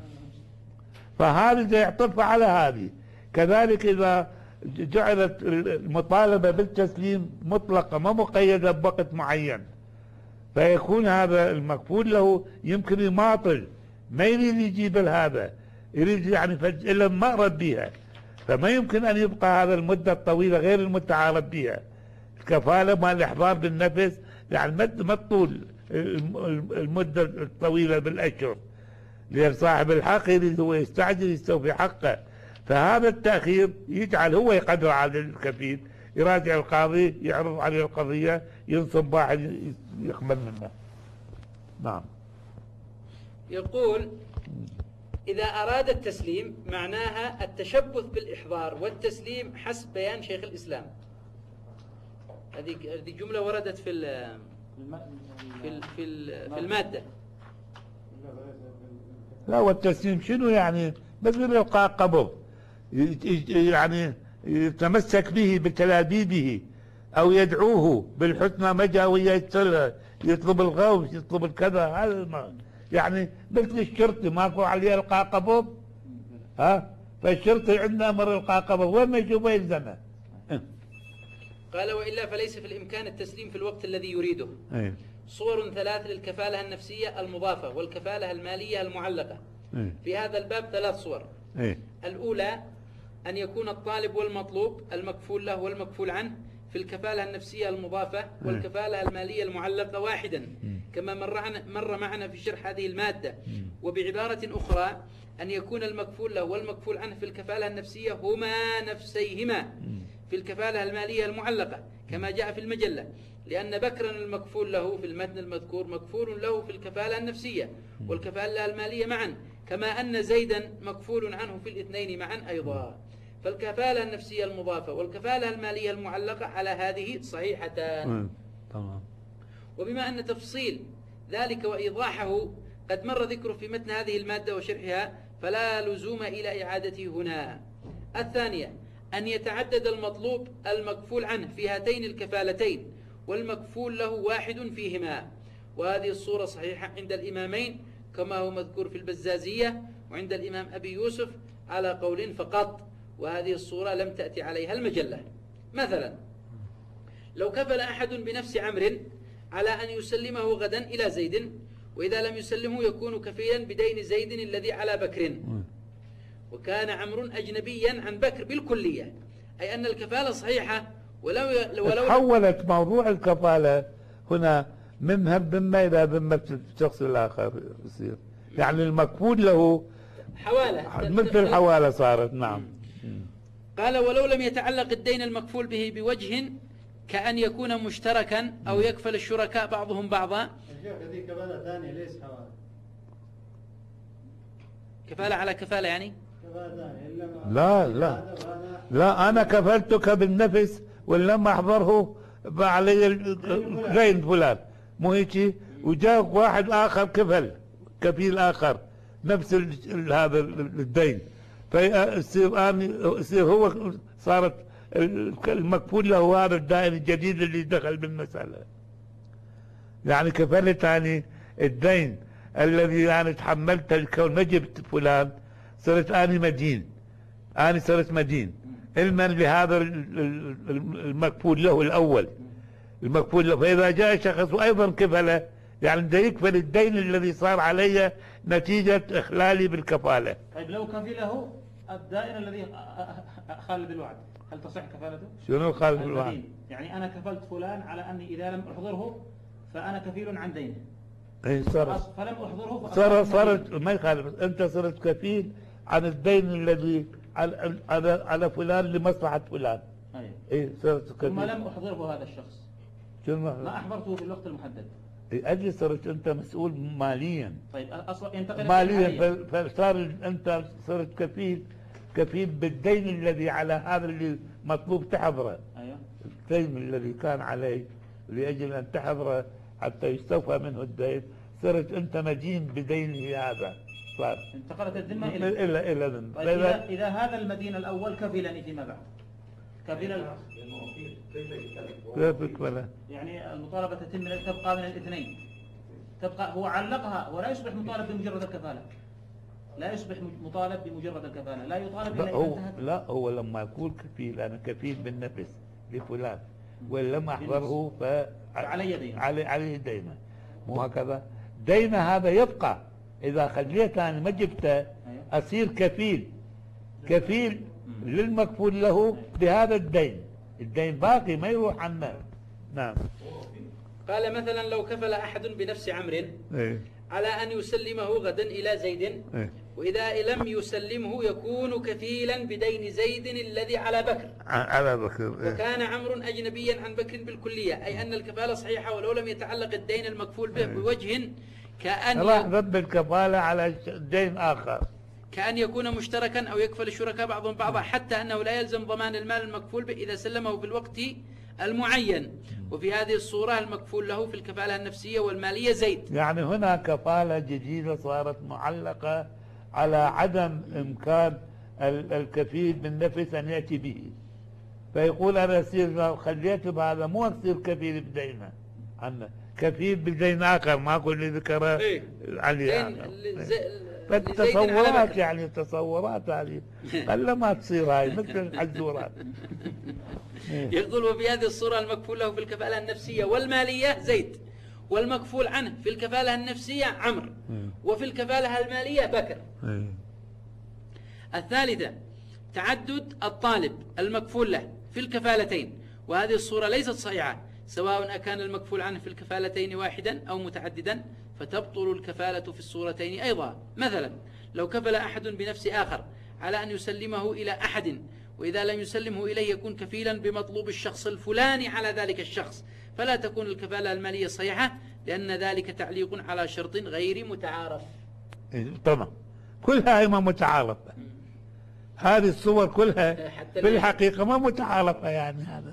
فهذا يعطف على هذه. كذلك إذا جعلت المطالبة بالتسليم مطلقة ما مقيدة بوقت معين فيكون هذا المكفول له يمكن يماطل ما يريد يجيب هذا، يريد يعني إلا ما أرد بها، فما يمكن أن يبقى هذا المدة الطويلة غير المتعارف بها. الكفالة مع الإحضار بالنفس يعني ما تطول المدة الطويلة بالأشهر، لأن صاحب الحق يريد هو يستعجل يستوفي حقه، فهذا التأخير يجعل هو يقدر على الكفيل يراجع القاضي، يعرض عليه القضية، ينصب واحد يقبل منه. نعم. يقول إذا أراد التسليم معناها التشبث بالإحضار والتسليم حسب بيان شيخ الإسلام. هذه هذه جملة وردت في ال في ال في, ال في المادة. لا، والتسليم شنو يعني؟ بس يلقى قبض، يعني يتمسك به بتلابيبه أو يدعوه بالحسنى مجا ويا يطلب الغوث، يطلب الكذا. هذا يعني مثل الشرطي ماكو عليه القاء قبض. ها، فالشرطي عندنا امر القاء قبض، وين ما يشوفه يلزمه. قال وإلا فليس في الإمكان التسليم في الوقت الذي يريده. أيه. صور ثلاث للكفالة النفسية المضافة والكفالة المالية المعلقة. أيه. في هذا الباب ثلاث صور. أيه. الأولى أن يكون الطالب والمطلوب المكفول له والمكفول عنه في الكفالة النفسية المضافة والكفالة المالية المعلقة واحدا، كما مر, مر معنا في شرح هذه المادة. وبعبارة أخرى أن يكون المكفول له والمكفول عنه في الكفالة النفسية هما نفسيهما في الكفالة المالية المعلقة، كما جاء في المجلة، لأن بكرا المكفول له في المتن المذكور مكفول له في الكفالة النفسية والكفالة المالية معا، كما أن زيدا مكفول عنه في الاثنين معا أيضا. فالكفالة النفسية المضافة والكفالة المالية المعلقة على هذه صحيحتان. تمام. وبما أن تفصيل ذلك وإيضاحه قد مر ذكره في متن هذه المادة وشرحها، فلا لزوم إلى إعادته هنا. الثانية أن يتعدد المطلوب المكفول عنه في هاتين الكفالتين والمكفول له واحد فيهما، وهذه الصورة صحيحة عند الإمامين كما هو مذكور في البزازية، وعند الإمام أبي يوسف على قول فقط، وهذه الصورة لم تأتي عليها المجلة. مثلا لو كفل أحد بنفس عمرو على أن يسلمه غدا إلى زيد، وإذا لم يسلمه يكون كفيلا بدين زيد الذي على بكر، وكان عمرو أجنبيا عن بكر بالكلية، أي أن الكفالة صحيحة. ولو ولو تحولت موضوع الكفالة هنا من ذمة إلى ذمة الشخص الآخر يصير، يعني المكفول له حوالة مثل الحوالة صارت. نعم. قال ولو لم يتعلق الدين المكفول به بوجه كأن يكون مشتركا أو يكفل الشركاء بعضهم بعضا. هذه كفالة ثانية ليس حوالة. كفالة على كفالة يعني؟ لا لا لا، أنا كفلتك بالنفس ولما أحضره علي الدين فلان، مو هيك؟ وجاء واحد آخر كفل كفيل آخر نفس هذا الدين، فيصير أنا يصير هو صارت المكفول له هذا الدائن الجديد اللي دخل بالمسألة. يعني كفلت يعني الدين الذي أنا تحملته الكون ما جبت فلان، صرت أنا مدين، أنا صرت مدين علما بهذا المكفول له الأول المكفول له. فإذا جاء شخص وأيضا كفله، يعني بده يكفل الدين الذي صار علي نتيجة إخلالي بالكفالة. طيب لو كفله الدائن الذي خالد بالوعد، هل تصح كفالته؟ شنو خالد بالوعد؟ يعني أنا كفلت فلان على أني إذا لم أحضره فأنا كفيل عن دينه. اي صارت فلم أحضره صارت صارت ما يخالف، أنت صرت كفيل عن الدين الذي على على على فلان لمصلحة فلان. أيوه. اي صرت كفيل. ثم لم أحضره هذا الشخص. شنو ما أحضرته في الوقت المحدد. أجل صرت أنت مسؤول ماليا. طيب أصلا ينتقل ماليا، فصار أنت صرت كفيل كفيل بالدين الذي على هذا اللي مطلوب تحضره. أيوه. الدين الذي كان عليه لأجل أن تحضره حتى يستوفى منه الدين، صرت أنت مدين بدينه هذا. صار انتقلت الذمة إلى إلى إلى ذمة. طيب إذا, إذا هذا المدين الأول كفلني فيما بعد، كفيل كيف يكفله؟ يعني المطالبة تتم تبقى من الاثنين، تبقى هو علقها ولا يصبح مطالب بمجرد الكفالة، لا يصبح مطالب بمجرد الكفالة، لا يطالب إلا هو إذا لا هو لما يكون كفيل، أنا كفيل بالنفس لفلان ولما أحضره ف علي دينه، علي عليه دينه، مو هكذا؟ دينه هذا يبقى، إذا خليته أنا ما جبته أصير كفيل كفيل للمكفول له بهذا الدين، الدين باقي ما يروح عنه. نعم. قال مثلا لو كفل أحد بنفس عمرو إيه؟ على أن يسلمه غدا إلى زيد، إيه؟ وإذا لم يسلمه يكون كفيلا بدين زيد الذي على بكر على بكر. وكان عمرو أجنبيا عن بكر بالكلية، أي أن الكفالة صحيحة ولو لم يتعلق الدين المكفول به بوجه كأن راح ضد الكفالة على دين آخر، كأن يكون مشتركا أو يكفل الشركاء بعضهم بعضا، حتى أنه لا يلزم ضمان المال المكفول به إذا سلمه في الوقت المعين. وفي هذه الصورة المكفول له في الكفالة النفسية والمالية زيد. يعني هنا كفالة جديدة صارت معلقة على عدم إمكان الكفيل بالنفس أن يأتي به، فيقول أنا أصير خليته بهذا مو أصير كفيل بدينه عنه، كفيل بدين آخر ما أقول اللي ذكره إيه. عليه. فالتصورات يعني تصورات هذه قال ما تصير هاي مثل الحزورات. يقول وفي هذه الصورة المكفول له في الكفالة النفسية والمالية زيد، والمكفول عنه في الكفالة النفسية عمرو، وفي الكفالة المالية بكر. الثالثة تعدد الطالب المكفول له في الكفالتين، وهذه الصورة ليست صحيحة سواء أكان المكفول عنه في الكفالتين واحدا أو متعددا، فتبطل الكفالة في الصورتين أيضا. مثلا لو كفل أحد بنفس آخر على أن يسلمه إلى أحد، وإذا لم يسلمه إليه يكون كفيلا بمطلوب الشخص الفلاني على ذلك الشخص، فلا تكون الكفالة المالية صحيحة لأن ذلك تعليق على شرط غير متعارف. طبعا كلها ما متعارفة، هذه الصور كلها في الحقيقة ما متعارفة. يعني هذا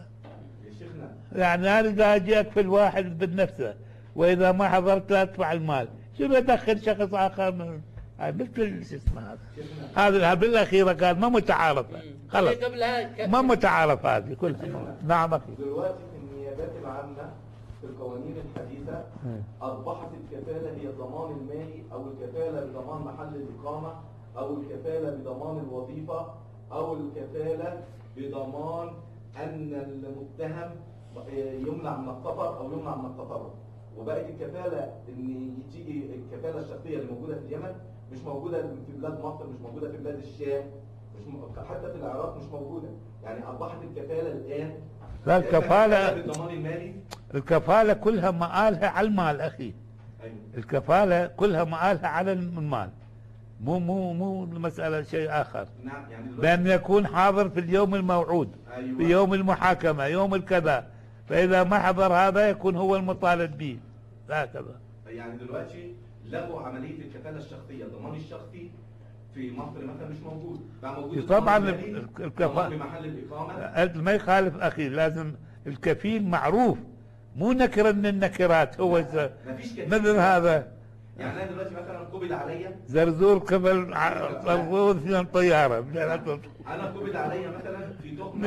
يعني هذا إذا جاءك في الواحد بالنفسه وإذا ما حضرت أدفع المال، شو بدخل شخص آخر من مثل شو اسمه هذا هذا بالأخيرة قال ما متعارفة خلاص ما متعارفة هذه كلها. نعم أخي. دلوقتي في النيابات العامة في القوانين الحديثة أصبحت الكفالة هي الضمان المالي، أو الكفالة بضمان محل الإقامة، أو الكفالة بضمان الوظيفة، أو الكفالة بضمان أن المتهم يمنع من السفر أو يمنع من التصرف. وبقت الكفالة ان تيجي الكفالة الشخصية اللي موجودة في اليمن مش موجودة في بلاد مصر، مش موجودة في بلاد الشام، مش م... حتى في العراق مش موجودة. يعني أصبحت الكفالة الآن لا الكفالة بالضمان المالي، الكفالة كلها مآلها على المال أخي. أيوة. الكفالة كلها مآلها على المال، مو مو مو مسألة شيء آخر. نعم. يعني بأن يكون حاضر في اليوم الموعود. أيوة. في يوم المحاكمة يوم الكذا، فإذا ما حضر هذا يكون هو المطالب به هكذا. يعني دلوقتي لغوا عملية الكفالة الشخصية، الضمان الشخصي في مصر مثلا مش موجود، بقى موجود طبعا الكفالة بمحل الإقامة. ما يخالف أخي، لازم الكفيل معروف مو نكرة من النكرات. هو مثل هذا يعني أنا دلوقتي مثلا قبل عليا زرزور قبل زرزور في طيارة، أنا قبل عليا مثلا في تهمة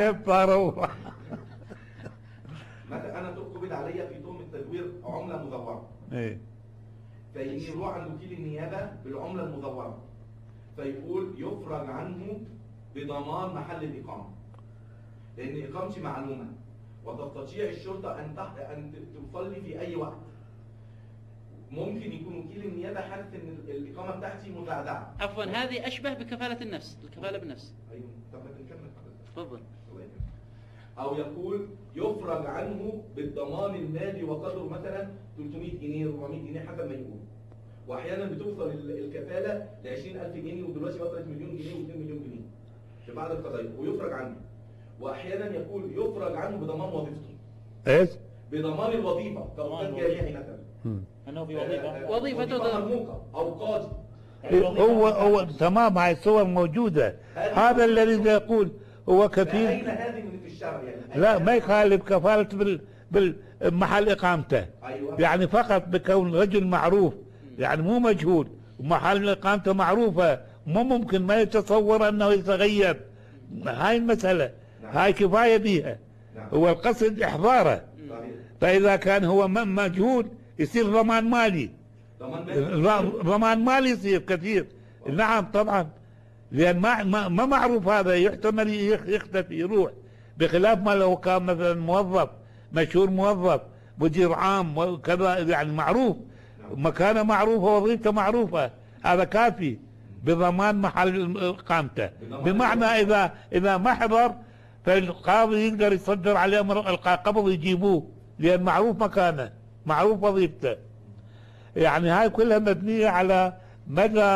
مثلا أنا قبل عليا في تهمة تدوير عملة مزورة. إيه. فيجي يروح عند وكيل النيابة بالعملة المزورة، فيقول يفرج عنه بضمان محل الإقامة، لأن إقامتي معلومة وتستطيع الشرطة أن أن توصل لي في أي وقت. ممكن يكون وكيل النيابة حاسس إن الإقامة بتاعتي مزعزعة. عفوا هذه أشبه بكفالة النفس، الكفالة بالنفس. أيوه. طب ما تكمل حضرتك. تفضل. أو يقول يفرج عنه بالضمان المالي وقدره مثلا ثلاثمائة جنيه أربعمائة جنيه حسب ما يقول. وأحيانا بتوصل الكفالة ل عشرين ألف جنيه، ودلوقتي وصلت مليون جنيه و2 مليون جنيه في بعض القضايا، ويفرج عنه. وأحيانا يقول يفرج عنه بضمان وظيفته. إيش؟ بضمان الوظيفة كأستاذ جامعي مثلا. أنه في وظيفة وظيفته مرموقة أو قاضي. هو هو تمام، هاي الصور موجودة. هذا الذي يقول هو كفيل. أين هذه من في الشرع يعني؟ لا ما يخالف كفالة بال بالمحل إقامته. أيوة. يعني فقط بكون رجل معروف، يعني مو مجهول، ومحل إقامته معروفة، مو ممكن ما يتصور أنه يتغير. هاي المسألة. نعم. هاي كفاية بيها. نعم. هو القصد إحضاره. صحيح. فإذا كان هو مجهول يصير ضمان مالي. ضمان مالي. ضمان مالي يصير كثير. واو. نعم طبعا، لأن ما ما معروف هذا، يحتمل يختفي يروح، بخلاف ما لو كان مثلا موظف مشهور، موظف مدير عام وكذا، يعني معروف، مكانه معروفة، وظيفته معروفة، هذا كافي بضمان محل إقامته. بمعنى إذا إذا ما حضر فالقاضي يقدر يصدر عليه أمر القبض يجيبوه، لأن معروف مكانه، معروف وظيفته. يعني هاي كلها مبنية على مدى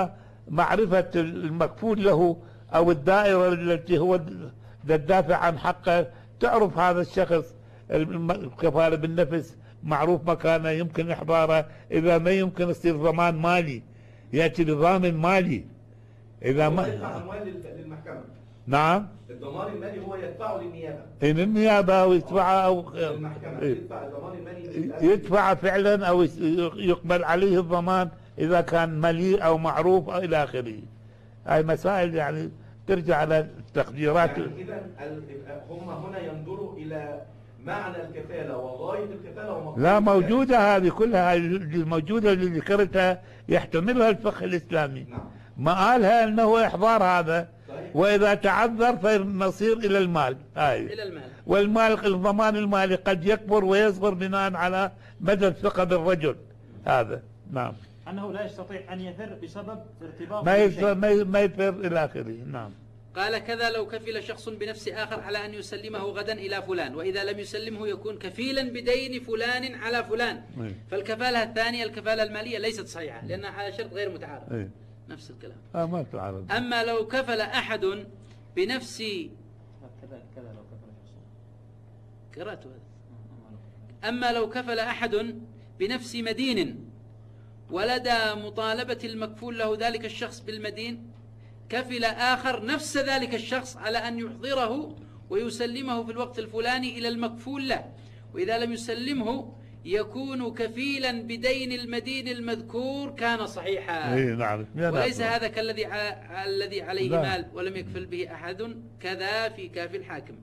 معرفة المكفول له أو الدائرة التي هو تدافع عن حقه، تعرف هذا الشخص الكفالة بالنفس معروف مكانه، يمكن إحضاره، إذا ما يمكن يصير ضمان مالي، يأتي بضامن مالي إذا هو ما يدفع أموال للمحكمة. نعم. الضمان المالي هو يدفعه للنيابة. إن النيابة أو يدفعها أو المحكمة يدفع الضمان المالي، يدفع فعلا أو يقبل عليه الضمان إذا كان مليء أو معروف أو إلى آخره. هاي مسائل يعني ترجع على التقديرات. يعني إذا هم هنا ينظروا إلى معنى الكفالة وغاية الكفالة ومقصود لا، الكفالة. موجودة هذه كلها الموجودة اللي ذكرتها يحتملها الفقه الإسلامي. نعم. ما قالها أنه إحضار هذا، صحيح. وإذا تعذر فنصير إلى المال. هاي إلى المال. والمال الضمان المالي قد يكبر ويصغر بناء على مدى الثقة بالرجل هذا. نعم. أنه لا يستطيع أن يفر بسبب ارتباط ما بشيء. يفر ما ما يفر إلى آخره. نعم. قال كذا لو كفل شخص بنفس آخر على أن يسلمه غدا إلى فلان، وإذا لم يسلمه يكون كفيلا بدين فلان على فلان. أي. فالكفالة الثانية الكفالة المالية ليست صحيحة لأنها على شرط غير متعارض. أي. نفس الكلام. آه ما تعرض. أما لو كفل أحد بنفس كذا كذا لو كفل شخص. قرأت هذا. أما لو كفل أحد بنفس مدين ولدى مطالبة المكفول له ذلك الشخص بالمدين، كفل آخر نفس ذلك الشخص على أن يحضره ويسلمه في الوقت الفلاني إلى المكفول له، وإذا لم يسلمه يكون كفيلا بدين المدين المذكور كان صحيحا. اي نعم. وليس هذا كالذي الذي عليه لا. مال ولم يكفل به أحد، كذا في كافي الحاكم.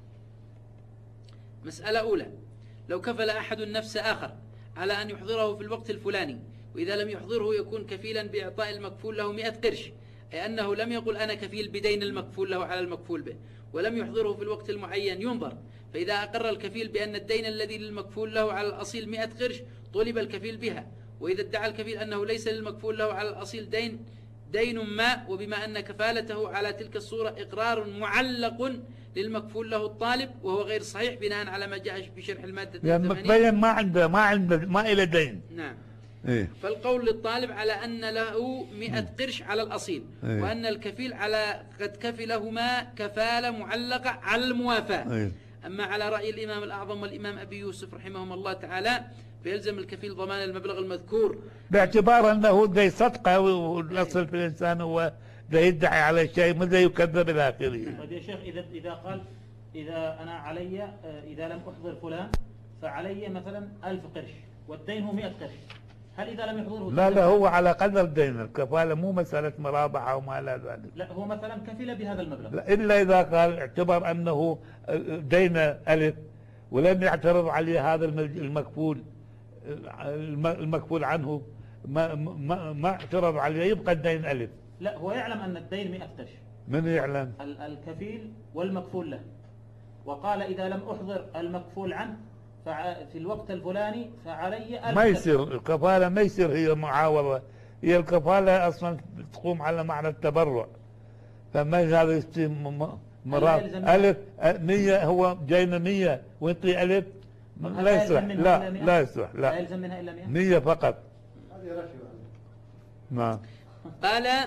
مسألة أولى: لو كفل أحد نفس آخر على أن يحضره في الوقت الفلاني، وإذا لم يحضره يكون كفيلا بإعطاء المكفول له مئة قرش، أي أنه لم يقل أنا كفيل بدين المكفول له على المكفول به، ولم يحضره في الوقت المعين ينظر، فإذا أقر الكفيل بأن الدين الذي للمكفول له على الأصيل مئة قرش طلب الكفيل بها، وإذا ادعى الكفيل أنه ليس للمكفول له على الأصيل دين دين ما، وبما أن كفالته على تلك الصورة إقرار معلق للمكفول له الطالب وهو غير صحيح بناء على ما جاء في شرح المادة لأن متبين ما عنده ما عنده ما إلى دين. نعم. إيه؟ فالقول للطالب على أن له مئة قرش على الأصيل، إيه؟ وأن الكفيل على قد كفلهما كفالة معلقة على الموافاة. إيه؟ أما على رأي الإمام الأعظم والإمام أبي يوسف رحمهم الله تعالى فيلزم الكفيل ضمان المبلغ المذكور، باعتبار أنه ذي صدقة، والأصل في الإنسان هو ذا يدعي على شيء ماذا يكذب إلى آخره. طيب يا شيخ، إذا إذا قال إذا أنا علي إذا لم أحضر فلان فعلي مثلا ألف قرش والدين هو مئة قرش، هل إذا لم يحضره؟ لا لا، هو على قدر الدين، الكفالة مو مسألة مرابحة وما إلى ذلك. لا، هو مثلا كفل بهذا المبلغ. لا، إلا إذا قال اعتبر أنه دين ألف ولم يعترض عليه هذا المكفول المكفول عنه، ما ما ما اعترض عليه، يبقى الدين ألف. لا، هو يعلم أن الدين مئة قرش. من يعلم؟ الكفيل والمكفول له، وقال إذا لم أحضر المكفول عنه في الوقت الفلاني فعلي ألف. ما يصير الكفالة، ما يصير هي معاوضة، هي الكفالة أصلا تقوم على معنى التبرع، فما هذا يصير مرات ألف مية، هو جاينا مية ويعطي ألف، لا يصح. لا لا يصح. لا، لا يلزم منها إلا مئة. مية فقط. هذه رشوة. نعم. قال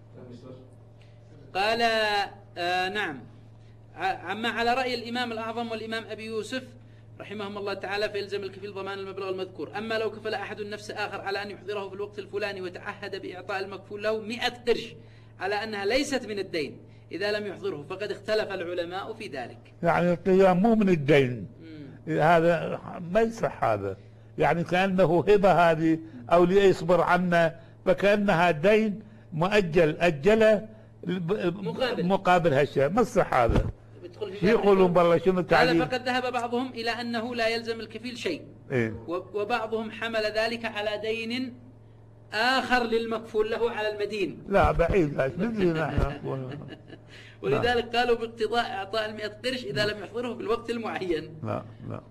قال آه نعم. عما على رأي الإمام الأعظم والإمام أبي يوسف رحمهم الله تعالى فيلزم الكفيل ضمان المبلغ المذكور. أما لو كفل أحد نفس آخر على أن يحضره في الوقت الفلاني وتعهد بإعطاء المكفول له مئة قرش على أنها ليست من الدين إذا لم يحضره، فقد اختلف العلماء في ذلك. يعني القيام مو من الدين، هذا ما يصح. هذا يعني كأنه هبة هذه أو ليصبر عنا، فكأنها دين مؤجل أجله مقابل مقابل هالشيء، ما يصح هذا. شو يقولون بالله شنو قال التعليل؟ فقد ذهب بعضهم إلى أنه لا يلزم الكفيل شيء. إيه؟ وبعضهم حمل ذلك على دين آخر للمكفول له على المدين. لا بعيد، لا ندري نحن. ولذلك قالوا باقتضاء إعطاء المئة قرش إذا لم يحضره بالوقت المعين. لا لا.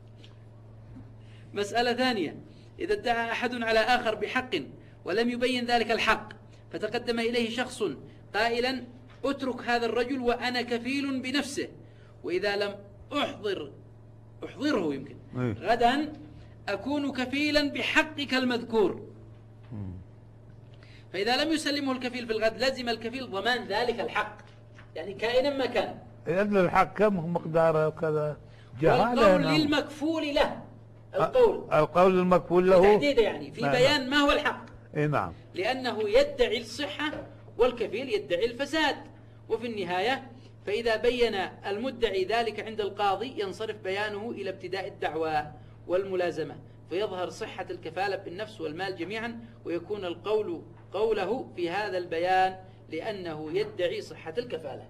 مسألة ثانية: إذا ادعى أحد على آخر بحق ولم يبين ذلك الحق، فتقدم إليه شخص قائلا اترك هذا الرجل وأنا كفيل بنفسه، وإذا لم أحضر أحضره يمكن غدا أكون كفيلا بحقك المذكور، فإذا لم يسلمه الكفيل في الغد لزم الكفيل ضمان ذلك الحق، يعني كائنا ما كان. لأن الحق كم مقداره وكذا والقول للمكفول له، القول القول المكفول له تحديدا يعني في بيان ما هو الحق. اي نعم. لأنه يدعي الصحة والكفيل يدعي الفساد، وفي النهاية فإذا بين المدعي ذلك عند القاضي ينصرف بيانه إلى ابتداء الدعوى والملازمة، فيظهر صحة الكفالة بالنفس والمال جميعا، ويكون القول قوله في هذا البيان لأنه يدعي صحة الكفالة،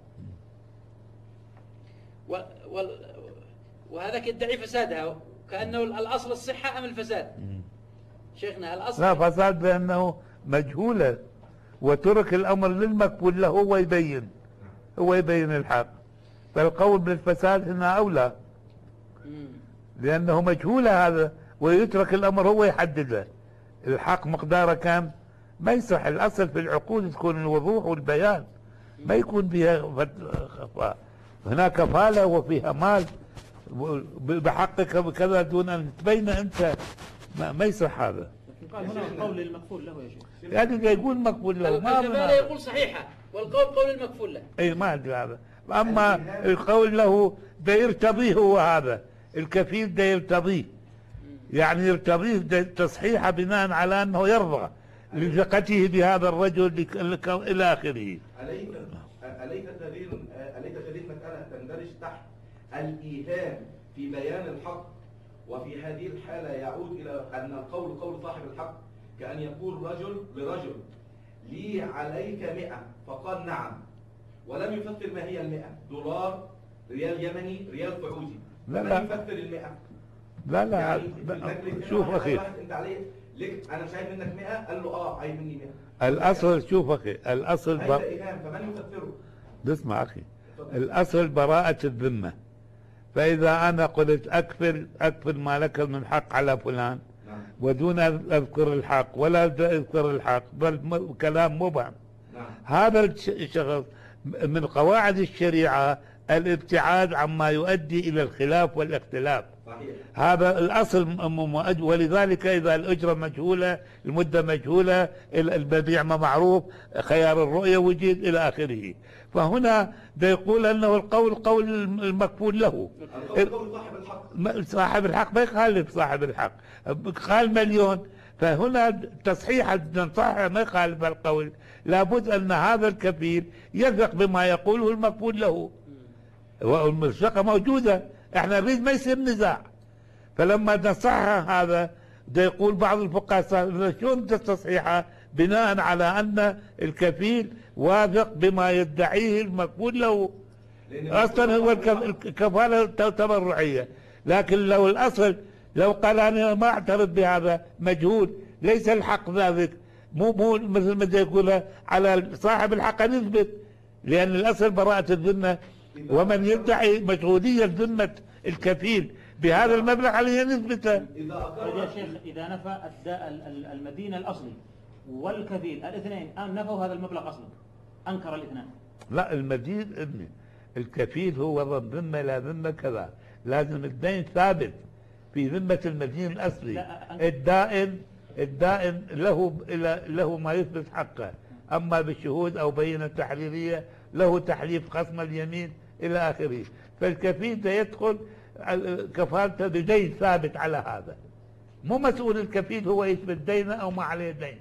و وهذاك يدعي فسادها، كأنه الأصل الصحة أم الفساد؟ شيخنا الأصل لا، فساد بأنه مجهولة، وترك الأمر للمكفول له هو يبين هو يبين الحق، فالقول بالفساد هنا أولى لأنه مجهولة هذا، ويترك الأمر هو يحدده الحق مقداره كم. ما يصح، الأصل في العقود تكون الوضوح والبيان، ما يكون فيها خفاء. هناك كفالة وفيها مال بحقك بكذا دون أن تبين أنت، ما, ما يصح هذا. قال هنا القول للمكفول له يا شيخ، يعني إذا يقول مكفول له ما الكفالة يقول صحيحة والقول قول المكفول له. اي ما ادري هذا، اما القول له ده يرتضيه، هو هذا الكفيل ده يرتضيه، يعني يرتضيه تصحيحه بناء على انه يرضى لثقته بهذا الرجل الى اخره. أليس أليس هذه أليس هذه المسألة تندرج تحت الإيهام في بيان الحق، وفي هذه الحالة يعود إلى أن القول قول صاحب الحق، كأن يقول رجل لرجل لي عليك مئة فقال نعم، ولم يفسر ما هي المئة، دولار، ريال يمني، ريال سعودي، لا من لا يفسر المئة؟ لا لا يعني شوف أخي، أنت عليه لك أنا شايف منك مئة، قال له آه عايز مني مئة. الأصل شوف أخي، الأصل هذا إيهام، فمن يفسره؟ اسمع أخي، الأصل براءة الذمة، فإذا أنا قلت أكفل أكفل ما لك من حق على فلان ودون أن أذكر الحق ولا أذكر الحق بل كلام مبهم، هذا الشخص من قواعد الشريعة الابتعاد عما يؤدي إلى الخلاف والاختلاف. صحيح. هذا الأصل، ولذلك إذا الأجرة مجهولة، المدة مجهولة، المبيع ما معروف، خيار الرؤية وجد إلى آخره، فهنا ده يقول أنه القول قول المكفول له. القول صاحب الحق، صاحب الحق ما يخالف صاحب الحق، قال مليون، فهنا تصحيح نصحح ما يخالف القول، لابد أن هذا الكفيل يثق بما يقوله المكفول له، والمشقة موجودة، احنا نريد ما يصير نزاع. فلما نصحح هذا ده يقول بعض الفقهاء شلون تصحيحه؟ بناء على ان الكفيل واثق بما يدعيه المكفول له. اصلا هو الكفاله تبرعيه، لكن لو الاصل لو قال انا ما اعترف بهذا مجهول ليس الحق ذلك، مو مو مثل ما يقول على صاحب الحق ان يثبت، لان الاصل براءه الذمه، ومن يدعي مجهوليه ذمه الكفيل بهذا المبلغ عليه ان يثبته. يا شيخ اذا نفى المدين الاصلي والكفيل الاثنين نفوا هذا المبلغ اصلا، انكر الاثنين. لا، المدين ابني الكفيل هو ذمه لا ذمه كذا، لازم الدين ثابت في ذمه المدين الاصلي، الدائن الدائن له له ما يثبت حقه، اما بالشهود او بينه تحريريه له تحليف خصم اليمين الى اخره، فالكفيل ده يدخل كفالته بدين ثابت على هذا، مو مسؤول الكفيل هو يثبت دينه او ما عليه دين،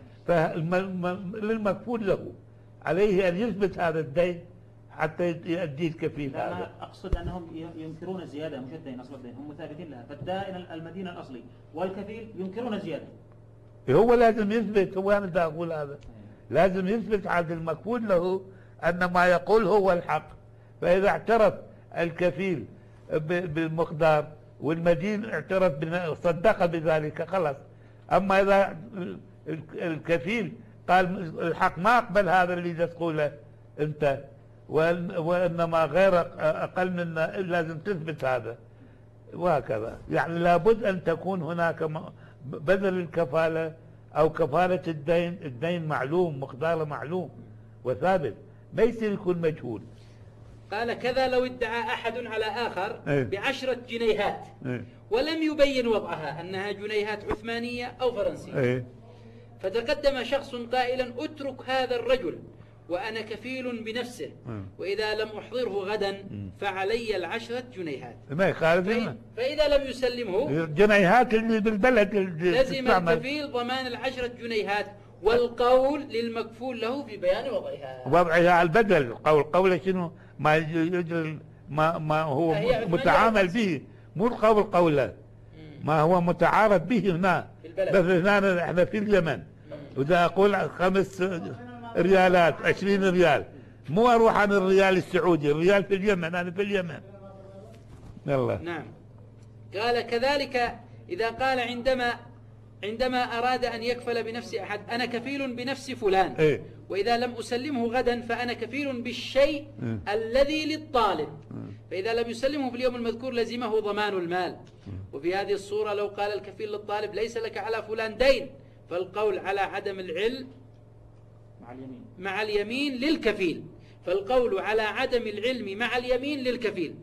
فللمكفول له عليه ان يثبت هذا الدين حتى يؤدي الكفيل. لا أنا أقصد أنهم ينكرون الزيادة مش الدين، أصل الدين هم مثابتين لها، فالدائن المدين الأصلي والكفيل ينكرون الزيادة. هو لازم يثبت، هو أنا بدي أقول هذا، لازم يثبت عند المكفول له أن ما يقول هو الحق، فإذا اعترف الكفيل بالمقدار والمدين اعترف صدق بذلك خلاص. أما إذا الكفيل قال الحق ما أقبل هذا اللي تقوله أنت، وإنما غير أقل منا لازم تثبت هذا، وهكذا. يعني لابد أن تكون هناك بدل الكفالة أو كفالة الدين، الدين معلوم مقداره معلوم وثابت، ما يصير يكون مجهول. قال كذا لو ادعى أحد على آخر ايه؟ بعشرة جنيهات ايه؟ ولم يبين وضعها أنها جنيهات عثمانية أو فرنسية، ايه؟ فتقدم شخص قائلا اترك هذا الرجل وأنا كفيل بنفسه، وإذا لم أحضره غدا فعلي العشرة جنيهات. ما يخالف. فإ- فإذا لم يسلمه جنيهات اللي بالبلد اللي لزم تستعمل. الكفيل ضمان العشرة جنيهات، والقول للمكفول له في بيان وضعها. وضعها على البدل. قول قول شنو ما يجري ما ما هو فهي متعامل به، مو القول قوله ما هو متعارف به هنا. في البلد. بس هنا احنا في اليمن، واذا اقول خمس ريالات عشرين ريال، مو اروح عن الريال السعودي، الريال في اليمن، انا في اليمن. يلا. نعم. قال كذلك إذا قال عندما عندما أراد أن يكفل بنفس أحد أنا كفيل بنفس فلان، ايه. وإذا لم أسلمه غدا فأنا كفيل بالشيء إيه. الذي للطالب، فإذا لم يسلمه في اليوم المذكور لزمه ضمان المال. وفي هذه الصورة لو قال الكفيل للطالب ليس لك على فلان دين، فالقول على عدم العلم مع اليمين مع اليمين للكفيل، فالقول على عدم العلم مع اليمين للكفيل.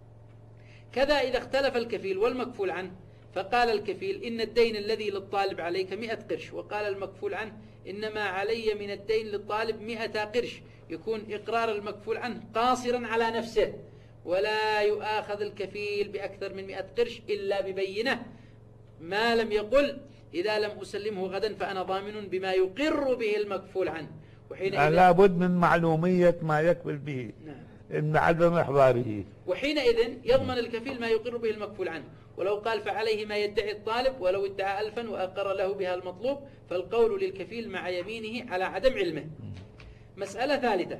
كذا إذا اختلف الكفيل والمكفول عنه، فقال الكفيل إن الدين الذي للطالب عليك مئة قرش، وقال المكفول عنه إنما علي من الدين للطالب مئة قرش، يكون إقرار المكفول عنه قاصرا على نفسه، ولا يؤاخذ الكفيل بأكثر من مئة قرش إلا ببينة، ما لم يقل إذا لم أسلمه غدا فأنا ضامن بما يقر به المكفول عنه. وحينئذ لابد من معلومية ما يكفل به. نعم. إن عدم إحضاره. وحينئذ يضمن الكفيل ما يقر به المكفول عنه، ولو قال فعليه ما يدعي الطالب، ولو ادعى ألفا وأقر له بها المطلوب، فالقول للكفيل مع يمينه على عدم علمه. مسألة ثالثة،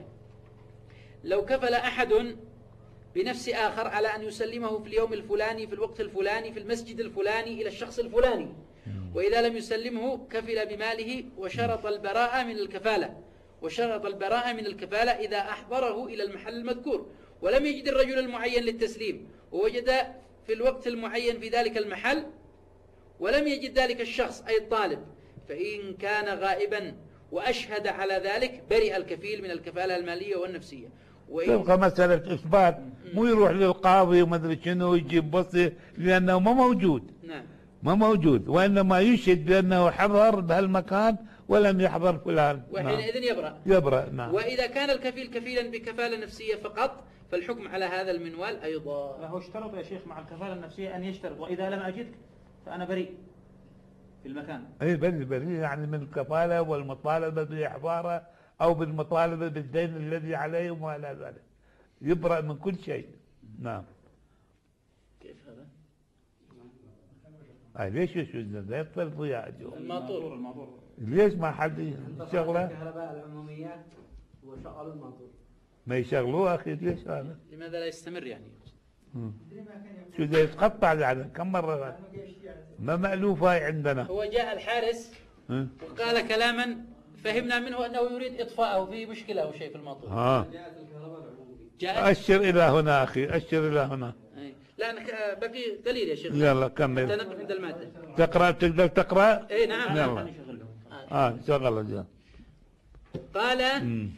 لو كفل أحد بنفس آخر على أن يسلمه في اليوم الفلاني في الوقت الفلاني في المسجد الفلاني إلى الشخص الفلاني، وإذا لم يسلمه كفل بماله وشرط البراءة من الكفالة وشرط البراءة من الكفالة إذا أحضره إلى المحل المذكور، ولم يجد الرجل المعين للتسليم، ووجد في الوقت المعين في ذلك المحل ولم يجد ذلك الشخص أي الطالب، فإن كان غائبا وأشهد على ذلك برئ الكفيل من الكفالة المالية والنفسية. تبقى مسألة إثبات، مو يروح للقاضي وما أدري شنو ويجيب وصي لأنه ما موجود. نعم. ما موجود، وإنما يشهد بأنه حضر بهالمكان ولم يحضر فلان. وحينئذ يبرأ. يبرأ. نعم. وإذا كان الكفيل كفيلا بكفالة نفسية فقط فالحكم على هذا المنوال أيضا. هو اشترط يا شيخ مع الكفالة النفسية أن يشترط وإذا لم أجدك فأنا بريء في المكان. أي بريء بريء يعني من الكفالة والمطالبة بإحضاره أو بالمطالبة بالدين الذي عليه وما إلى ذلك، يبرأ من كل شيء. نعم. كيف هذا؟ أي ليش شو لا يطفل ضياء الماطور. الماطور ليش ما حد شغله؟ الكهرباء العمومية وشغلوا الماطور. ما يشغلوه أخي ليش هذا؟ لماذا لا يستمر يعني؟ مم. شو ده يتقطع يعني كم مرة؟ ما مألوفة عندنا. هو جاء الحارس م? وقال كلاما فهمنا منه أنه يريد إطفاءه، في مشكلة أو شيء في الماطور. ها. جاء أشر إلى هنا أخي، أشر إلى هنا. أي. لا أنا ك- بقي قليل يا شيخ. يلا حتى كمل. نقف عند المادة. تقرأ تقدر تقرأ؟ اي نعم. يلا. آه شغل جا. قال مم.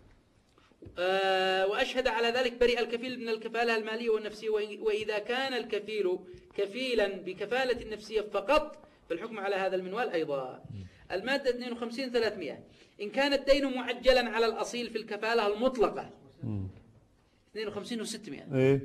آه وأشهد على ذلك برئ الكفيل من الكفالة المالية والنفسية، وإ- وإذا كان الكفيل كفيلا بكفالة النفسية فقط فالحكم على هذا المنوال أيضا. المادة اثنين وخمسين ثلاثمئة، إن كان الدين معجلا على الأصيل في الكفالة المطلقة. مم. اثنين وخمسين وستمئة، إيه.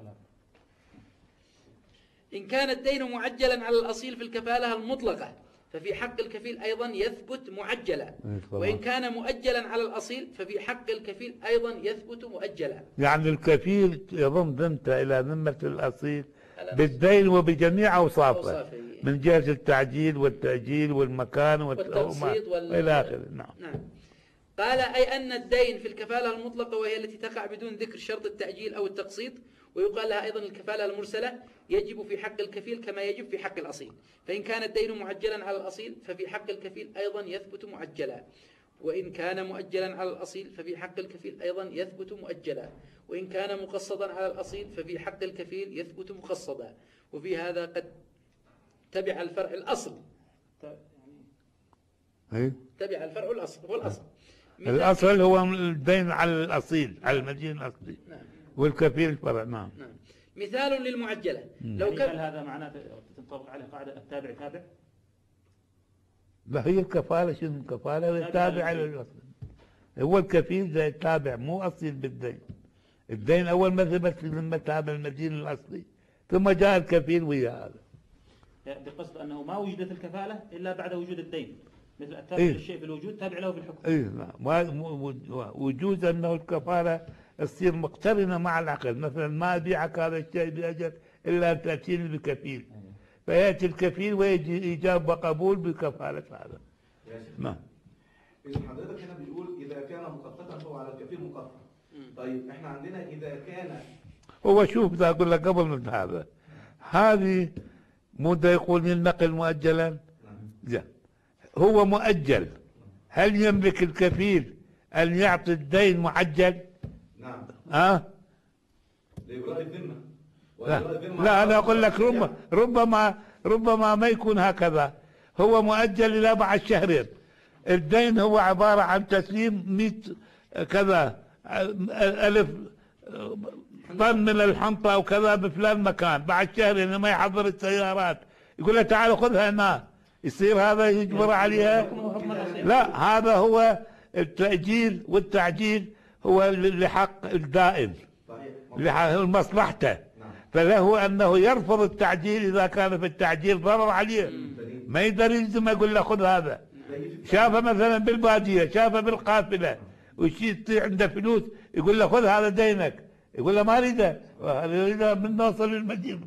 إن كان الدين معجلا على الأصيل في الكفالة المطلقة ففي حق الكفيل أيضا يثبت معجلا، إيه طبعا. وإن كان مؤجلا على الأصيل ففي حق الكفيل أيضا يثبت مؤجلا. يعني الكفيل يضم ذمته إلى ذمة الأصيل بالدين وبجميع أوصافه، أوصافه. من جهة التعجيل والتأجيل والمكان والتقسيط وال... إلى آخره. نعم. نعم. قال أي أن الدين في الكفالة المطلقة وهي التي تقع بدون ذكر شرط التأجيل أو التقسيط، ويقال لها أيضا الكفالة المرسلة، يجب في حق الكفيل كما يجب في حق الأصيل. فإن كان الدين معجلا على الأصيل ففي حق الكفيل أيضا يثبت معجلا، وإن كان مؤجلا على الأصيل ففي حق الكفيل أيضا يثبت مؤجلا، وإن كان مقصدا على الأصيل ففي حق الكفيل يثبت مقصدا. وفي هذا قد تبع الفرع الأصل. إيه؟ تبع الفرع الأصل هو الأصل. الأصل هو الدين على الأصيل، على المدين الأصلي. نعم. والكفيل الفرع. نعم. نعم. مثال للمعجلة، لو يعني كان هل هذا معناته تنطبق عليه قاعدة التابع تابع؟ ما هي الكفالة شنو الكفالة؟ تابعة للأصل. هو الكفيل زي التابع مو أصيل بالدين. الدين أول ما ثبت في ذمة هذا المدين الأصلي ثم جاء الكفيل ويا هذا. بقصد أنه ما وجدت الكفالة إلا بعد وجود الدين، مثل التابع إيه؟ للشيء في الوجود تابع له في الحكم. إيه لا ما وجود أنه الكفالة تصير مقترنة مع العقد، مثلا ما أبيعك هذا الشيء بأجل إلا أن تأتيني بكفيل، فيأتي الكفيل ويجي إيجاب وقبول بكفالة هذا. نعم. إذا حضرتك هنا بيقول إذا كان مخططا فهو على الكفيل مخطط. طيب إحنا عندنا إذا كان هو شوف بدي أقول لك قبل من هذا، هذه مو دا يقول النقل مؤجلا؟ لا هو مؤجل. هل يملك الكفيل أن يعطي الدين معجل؟ نعم. ها؟ لإبراء الذمة. لا, لا أنا أقول لك ربما ربما ربما ما يكون هكذا، هو مؤجل إلى بعد شهرين. الدين هو عبارة عن تسليم مئة كذا ألف طن من الحنطة أو كذا بفلان مكان، بعد شهرين ما يحضر السيارات يقول له تعال خذها هنا، يصير هذا يجبر عليها؟ لا، هذا هو التأجيل والتعجيل هو لحق الدائن لمصلحته، فله أنه يرفض التعجيل إذا كان في التعجيل ضرر عليه، ما يقدر يلزم يقول له خذ هذا. شافه مثلا بالبادية، شافه بالقافلة ويصير عنده فلوس يقول له خذ هذا دينك، يقول له ما اريده، اريده من نوصل للمدينة.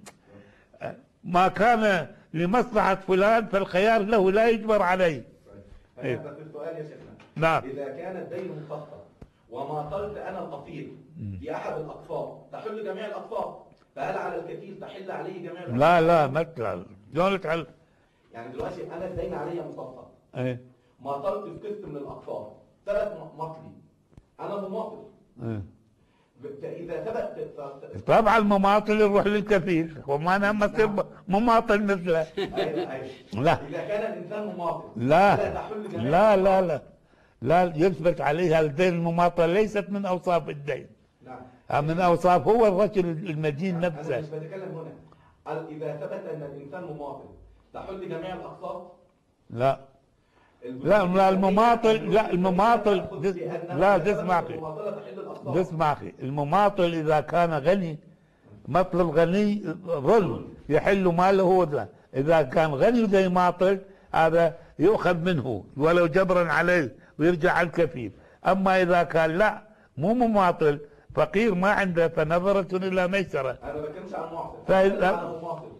ما كان لمصلحة فلان فالخيار له لا يجبر عليه. إيه؟ في السؤال يا شيخنا. نعم. إذا كان الدين مخطط وما قلت أنا الأصيل في أحد الأقساط تحل جميع الأقساط، فهل على الكفيل تحل عليه جميع الأقساط؟ لا لا ما تحل. شلون تحل؟ يعني دلوقتي أنا الدين علي مخطط. ايه. ما طلت في قسط من الأقساط ثلاث مطلي، أنا مماطل. ايه. فإذا ثبت طبعا المماطل يروح للكفيل، وما انا مصير مماطل مثله. أيوة أيوة. لا. إذا كان الإنسان مماطل لا لا تحل جميع لا لا لا لا يثبت عليها الدين. المماطلة ليست من أوصاف الدين. نعم. من أوصاف هو الرجل المدين نعم. نفسه. أنا مش بتكلم هنا. قال إذا ثبت أن الإنسان مماطل تحل جميع الأقساط؟ لا لا لا المماطل لا المماطل لا تسمع أخي تسمع أخي المماطل إذا كان غني مطل الغني ظلم يحل ماله هو ده. إذا كان غني وده يماطل هذا يؤخذ منه ولو جبرا عليه ويرجع على الكفيل. أما إذا كان لا مو مماطل فقير ما عنده فنظرة إلى ميسرة. أنا ما بتكلمش عن مماطل. فإذا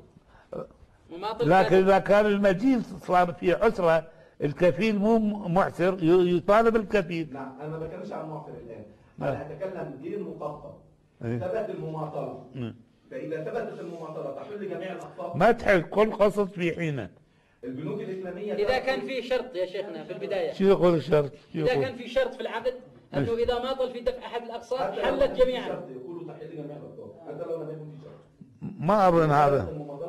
لكن إذا كان المدين صار في عسرة الكفيل مو معسر يطالب الكفيل. نعم أنا ما بتكلمش عن مماطل الآن. أنا أتكلم دين مقطع. ثبت المماطلة. فإذا ثبتت المماطلة تحل جميع الأقساط؟ ما تحل كل قسط في حينه. البنوك الإسلامية إذا كان في شرط يا شيخنا في البداية. شو يقول الشرط؟ إذا كان في شرط في العقد أنه إذا ماطل في دفع أحد الأقساط حلت جميعا. يقولوا تحل جميع الأقساط حتى لو لم يكن في شرط. ما أظن هذا.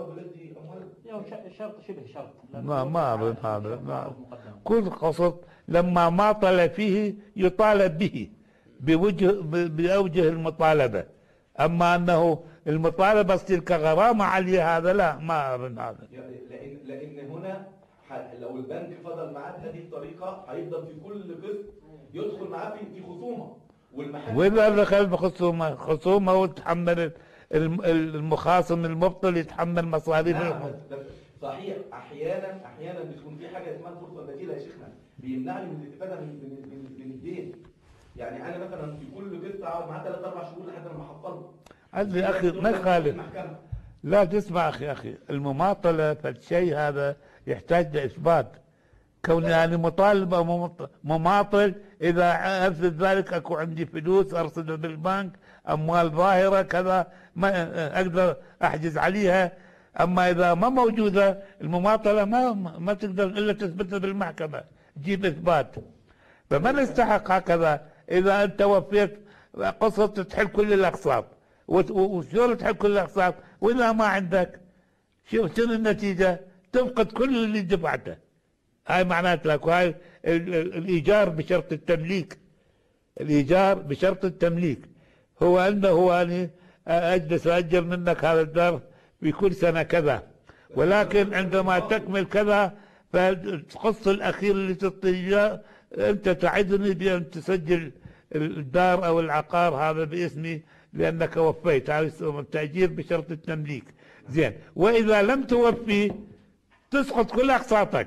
شرط شبه شرط. ما ما أظن هذا. ما. كل قسط لما ماطل فيه يطالب به بوجه بأوجه المطالبة. أما أنه المطالبة تصير كغرامة عليه هذا لا ما أظن هذا. لأن لأن هنا لو البنك فضل معاه بهذه الطريقة هيفضل في كل قسط يدخل معاه في في خصومة والمحل. وإذا دخل بخصومة خصومة وتحمل المخاصم المبطل يتحمل مصاريف. نعم صحيح. أحيانا أحيانا بتكون في حاجة اسمها الفرصة البديلة يا شيخنا بيمنعني من الاستفادة من من من الدين. يعني أنا مثلا في كل قسط أقعد معاه ثلاث أربع شهور لحد ما أحصله. عزي أخي ما يخالف. لا تسمع أخي أخي المماطلة فالشيء هذا يحتاج لإثبات. كون يعني مطالب أو مماطل إذا أثبت ذلك أكو عندي فلوس أرصدها بالبنك أموال ظاهرة كذا ما أقدر أحجز عليها. أما إذا ما موجودة المماطلة ما ما تقدر إلا تثبتها بالمحكمة تجيب إثبات. فما نستحق هكذا. إذا أنت وفيت قسط تحل كل الأقساط وشلون تحل كل الأقساط وإذا ما عندك شوف شنو النتيجة؟ تفقد كل اللي دفعته. هاي معناته لك وهاي الإيجار بشرط التمليك. الإيجار بشرط التمليك هو أنه أنا أجلس وأجر منك هذا الدار في كل سنة كذا، ولكن عندما تكمل كذا فالقسط الأخير اللي تعطيه أنت تعدني بأن تسجل الدار أو العقار هذا باسمي لأنك وفيت، هذا يسمى التأجير بشرط التمليك. زين، وإذا لم توفي تسقط كل أقساطك.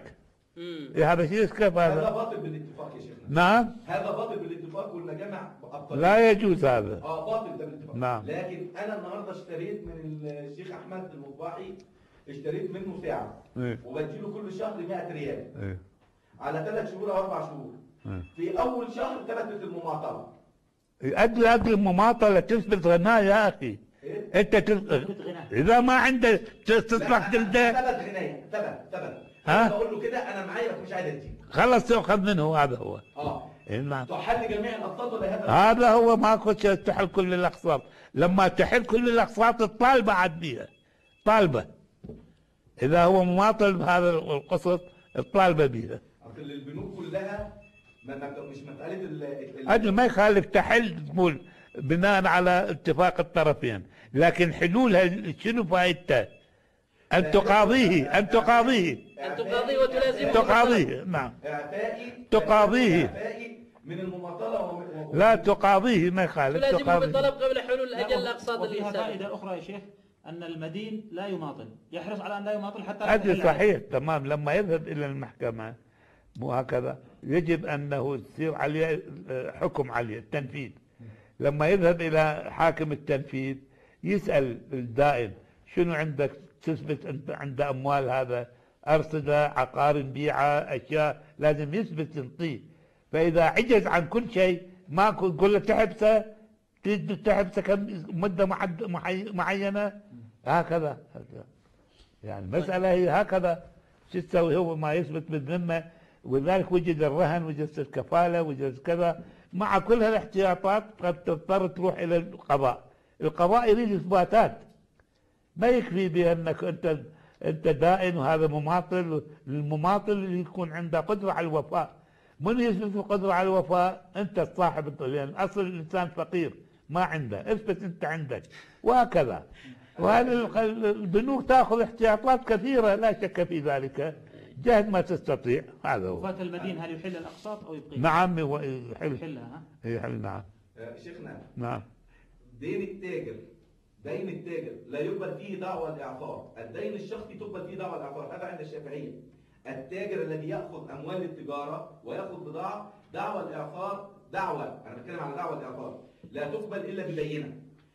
هذا شيء كيف هذا؟ هذا باطل بالاتفاق يا شيخنا. نعم. هذا باطل بالاتفاق والمجامع أبطل. لا يجوز هذا. اه باطل ده بالاتفاق. نعم. لكن أنا النهارده اشتريت من الشيخ أحمد المطباحي، اشتريت منه ساعة. إيه. وبديله كل شهر مئة ريال. إيه. على ثلاث شهور أو أربع شهور. إيه. في أول شهر ثبتت المماطلة. أجل أجل المماطلة تثبت غناء يا أخي. إيه؟ أنت تثبت إذا ما عندك تصلح جلده. ثبت غناية، ثبت ثبت. ها؟ بقول له كده أنا معايا بس مش عايز أديه. خلص تأخذ منه، هذا هو. اه. إيه نعم. تحل جميع الأقساط ولا هذا؟ هذا هو، ماكو شيء تحل كل الأقساط. لما تحل كل الأقساط الطالبة عاد بيها. طالبة. إذا هو مماطل بهذا القسط الطالبة بيها. أصل البنوك كلها ما ما- مش مسألة ال ال- أجل ما يخالف تحل تقول بناء على اتفاق الطرفين، لكن حلولها شنو فائدته؟ أن تقاضيه أن تقاضيه أن تقاضيه وتلازمه. تقاضيه نعم. إعفائي تقاضيه. إعفائي من المماطلة ومن لا تقاضيه ما يخالف تلازمه تقاضيه. بالطلب قبل حلول أجل لا، الأقساط اللي وفيها السابقة. فائدة أخرى يا شيخ، أن المدين لا يماطل، يحرص على أن لا يماطل حتى لا هذا تحل صحيح تمام. لما يذهب إلى المحكمة مو هكذا، يجب أنه يصير عليه حكم عليه التنفيذ. لما يذهب إلى حاكم التنفيذ يسأل الدائن شنو عندك تثبت أنت عند أموال، هذا أرصدة عقار بيعة أشياء لازم يثبت ينطيه. فإذا عجز عن كل شيء ماكو تقول له تحبسه، تريد تحبسه كم مدة محد- محي- معينة هكذا. يعني المسألة هي هكذا. شو تسوي؟ هو ما يثبت بالذمة، ولذلك وجد الرهن، وجد الكفالة، وجد كذا. مع كل هالاحتياطات قد تضطر تروح إلى القضاء. القضاء يريد إثباتات، ما يكفي بأنك أنت أنت دائن وهذا مماطل. المماطل اللي يكون عنده قدرة على الوفاء. من يثبت القدرة على الوفاء؟ أنت صاحب، لأن أصل الإنسان فقير ما عنده، اثبت أنت عندك، وهكذا. وهذه البنوك تأخذ احتياطات كثيرة لا شك في ذلك، جهد ما تستطيع. هذا هو. وفاة المدين هل يحل الأقساط أو يبقيها؟ نعم يحل. يحلها ها؟ يحل نعم. آه، شيخنا نعم. دين التاجر دين التاجر لا يقبل فيه دعوى الإعصار، الدين الشخصي تقبل فيه دعوى الإعصار، هذا عند الشافعية. التاجر الذي يأخذ أموال التجارة ويأخذ بضاعة، دعوى الإعصار دعوى، أنا بتكلم على دعوى الإعصار، لا تقبل إلا ببينة.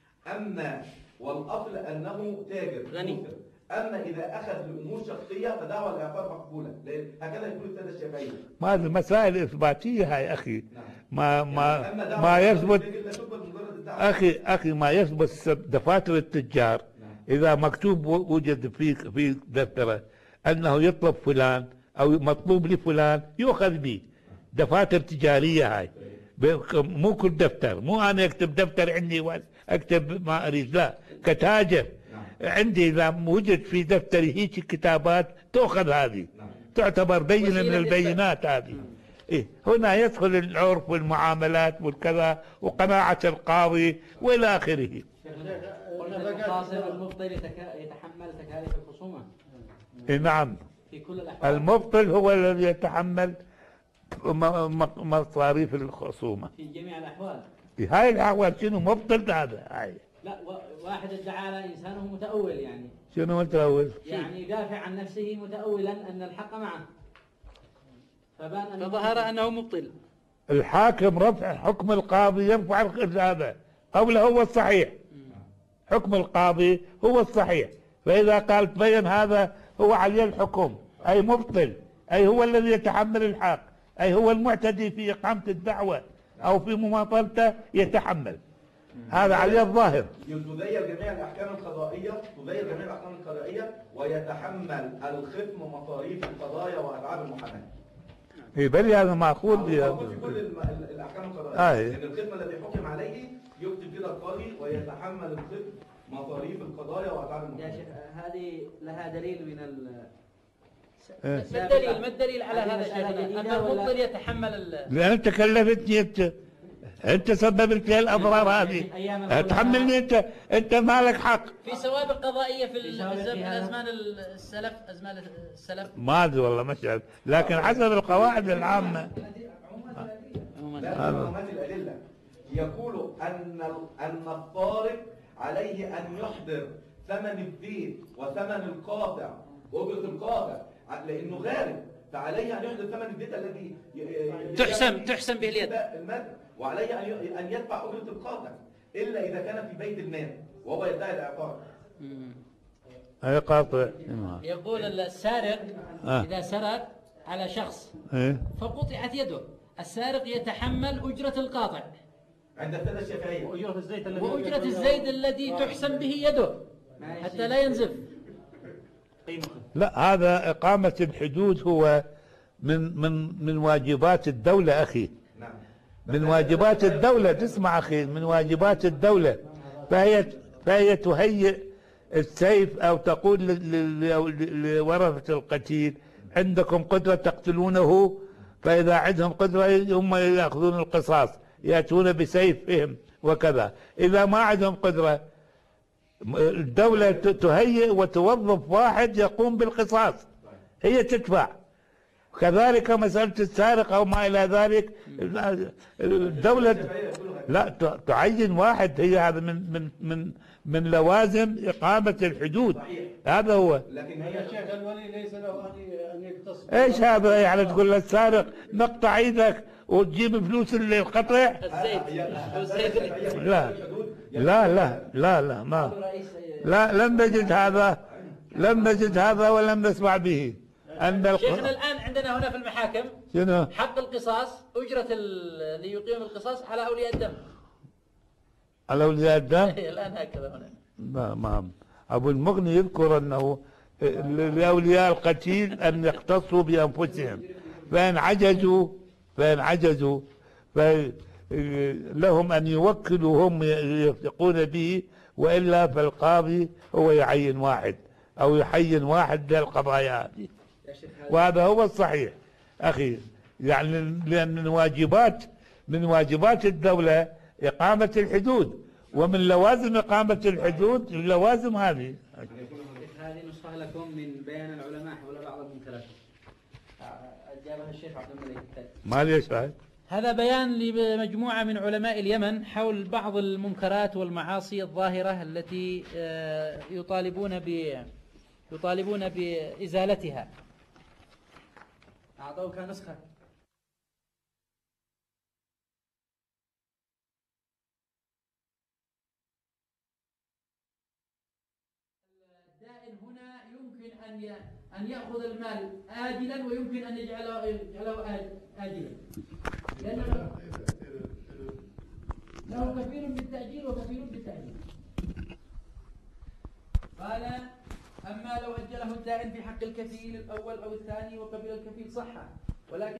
أما والأصل أنه تاجر غني. مسر. أما إذا أخذ لأمور شخصية فدعوى الإعصار مقبولة، لأن هكذا يقول السادة الشافعية. ما هذه مسائل إثباتية هاي أخي. نعم. ما ما يعني أما دعوى ما الإعصار يثبت لا تقبل مجرد الدعوى. أخي أخي ما يثبت دفاتر التجار. إذا مكتوب وجد في في دفتره أنه يطلب فلان أو مطلوب لفلان يؤخذ به. دفاتر تجارية هاي، مو كل دفتر، مو أنا أكتب دفتر عندي وأكتب ما أريد، لا، كتاجر عندي إذا وجد في دفتري هيك كتابات تؤخذ هذه، تعتبر بينة من البينات هذه. إيه؟ هنا يدخل العرف والمعاملات والكذا وقناعة القاضي وإلى آخره. قلنا المقاصر المبطل يتك- يتحمل تكاليف الخصومة إيه نعم. في كل الأحوال. المبطل هو الذي يتحمل م- م- مصاريف الخصومة. في جميع الأحوال. هاي الأحوال شنو مبطل هذا؟ هاي لا، و- واحد ادعى على إنسانه متأول، يعني شنو قلت أول؟ يعني يدافع عن نفسه متأولا أن الحق معه، فبان أنه فظهر أنه مبطل. الحاكم رفع حكم القاضي يرفع هذا قوله هو الصحيح. حكم القاضي هو الصحيح، فإذا قال تبين هذا هو عليه الحكم، أي مبطل، أي هو الذي يتحمل الحق، أي هو المعتدي في إقامة الدعوة أو في مماطلته يتحمل. هذا عليه الظاهر. تغير جميع الاحكام القضائيه تغير جميع الاحكام القضائيه ويتحمل الخصم مصاريف القضايا واتعاب المحاماه. إيه بل هذا مأخوذ موجود في كل الم- ال- الاحكام القضائيه. آه. ان الخصم الذي حكم عليه يكتب كده القاضي ويتحمل الخصم مصاريف القضايا واتعاب يا المحاماه. شيخ هذه لها دليل من ال إيه. ما الدليل ما الدليل على هذه هذا مسألة الشيء؟ جديدة أن ولا- المبطل يتحمل ال- لأن تكلفتني أنت انت سببت لي الاضرار هذه، تحملني انت، انت مالك حق. في سوابق قضائيه في الازمان السلف، ازمان السلف ما ادري والله مش عارف، لكن حسب القواعد العامه. لا هذه الادله يقول ان ان الطارق عليه ان يحضر ثمن الزيت وثمن القاطع واجره القاطع لانه غارب، فعليه ان يحضر ثمن الزيت الذي تحسم تحسم به اليد المد، وعليه ان يدفع اجره القاطع الا اذا كان في بيت المال وهو يدعي الاعطاء. اي قاطع. يقول السارق آه. اذا سرق على شخص إيه؟ فقطعت يده، السارق يتحمل اجره القاطع عند الساده الشافعيه، وأجرة الزيت الذي واجره الزيد الذي تحسم به يده حتى لا ينزف. لا، هذا إقامة الحدود هو من من من واجبات الدولة أخي، من واجبات الدولة. تسمع أخي، من واجبات الدولة، فهي فهي تهيئ السيف أو تقول لورثة القتيل عندكم قدرة تقتلونه، فإذا عندهم قدرة هم يأخذون القصاص، يأتون بسيفهم وكذا. إذا ما عندهم قدرة الدولة تهيئ وتوظف واحد يقوم بالقصاص، هي تدفع. كذلك مسألة السارق أو ما إلى ذلك، الدولة لا تعين واحد، هي هذا من من من من لوازم إقامة الحدود. هذا هو. لكن هي الشيخ الولي ليس له أن يقتص. إيش هذا يعني تقول للسارق نقطع إيدك وتجيب فلوس القطع؟ الزيت لا لا لا لا لا ما لا لم نجد هذا، لم نجد هذا ولم نسمع به. أن شيخنا الآن عندنا هنا في المحاكم شنو؟ حق القصاص، أجرة اللي يقيم القصاص على أولياء الدم. على أولياء الدم؟ الآن هكذا هنا. ما ما أبو المغني يذكر أنه لأولياء القتيل أن يختصوا بأنفسهم، فإن عجزوا فإن عجزوا فلهم أن يوكلوا هم يثقون به، وإلا فالقاضي هو يعين واحد أو يحين واحد للقضايا هذه، وهذا هو الصحيح أخي. يعني لأن من واجبات من واجبات الدولة إقامة الحدود، ومن لوازم إقامة الحدود اللوازم هذه. هذه نسخة لكم من بيان العلماء حول بعض المنكرات، أجابها الشيخ عبد الملك. ما ليش هاي؟ هذا بيان لمجموعة من علماء اليمن حول بعض المنكرات والمعاصي الظاهرة التي يطالبون ب يطالبون بإزالتها. أعطوك نسخة. الدائن هنا يمكن أن أن يأخذ المال آجلا، ويمكن أن يجعله يجعله آجلا، لأنه له كثير بالتأجيل وكثير بالتأجيل. قال: أما لو أجله الدائن في حق الكفيل الأول أو الثاني وقبل الكفيل صح، ولكن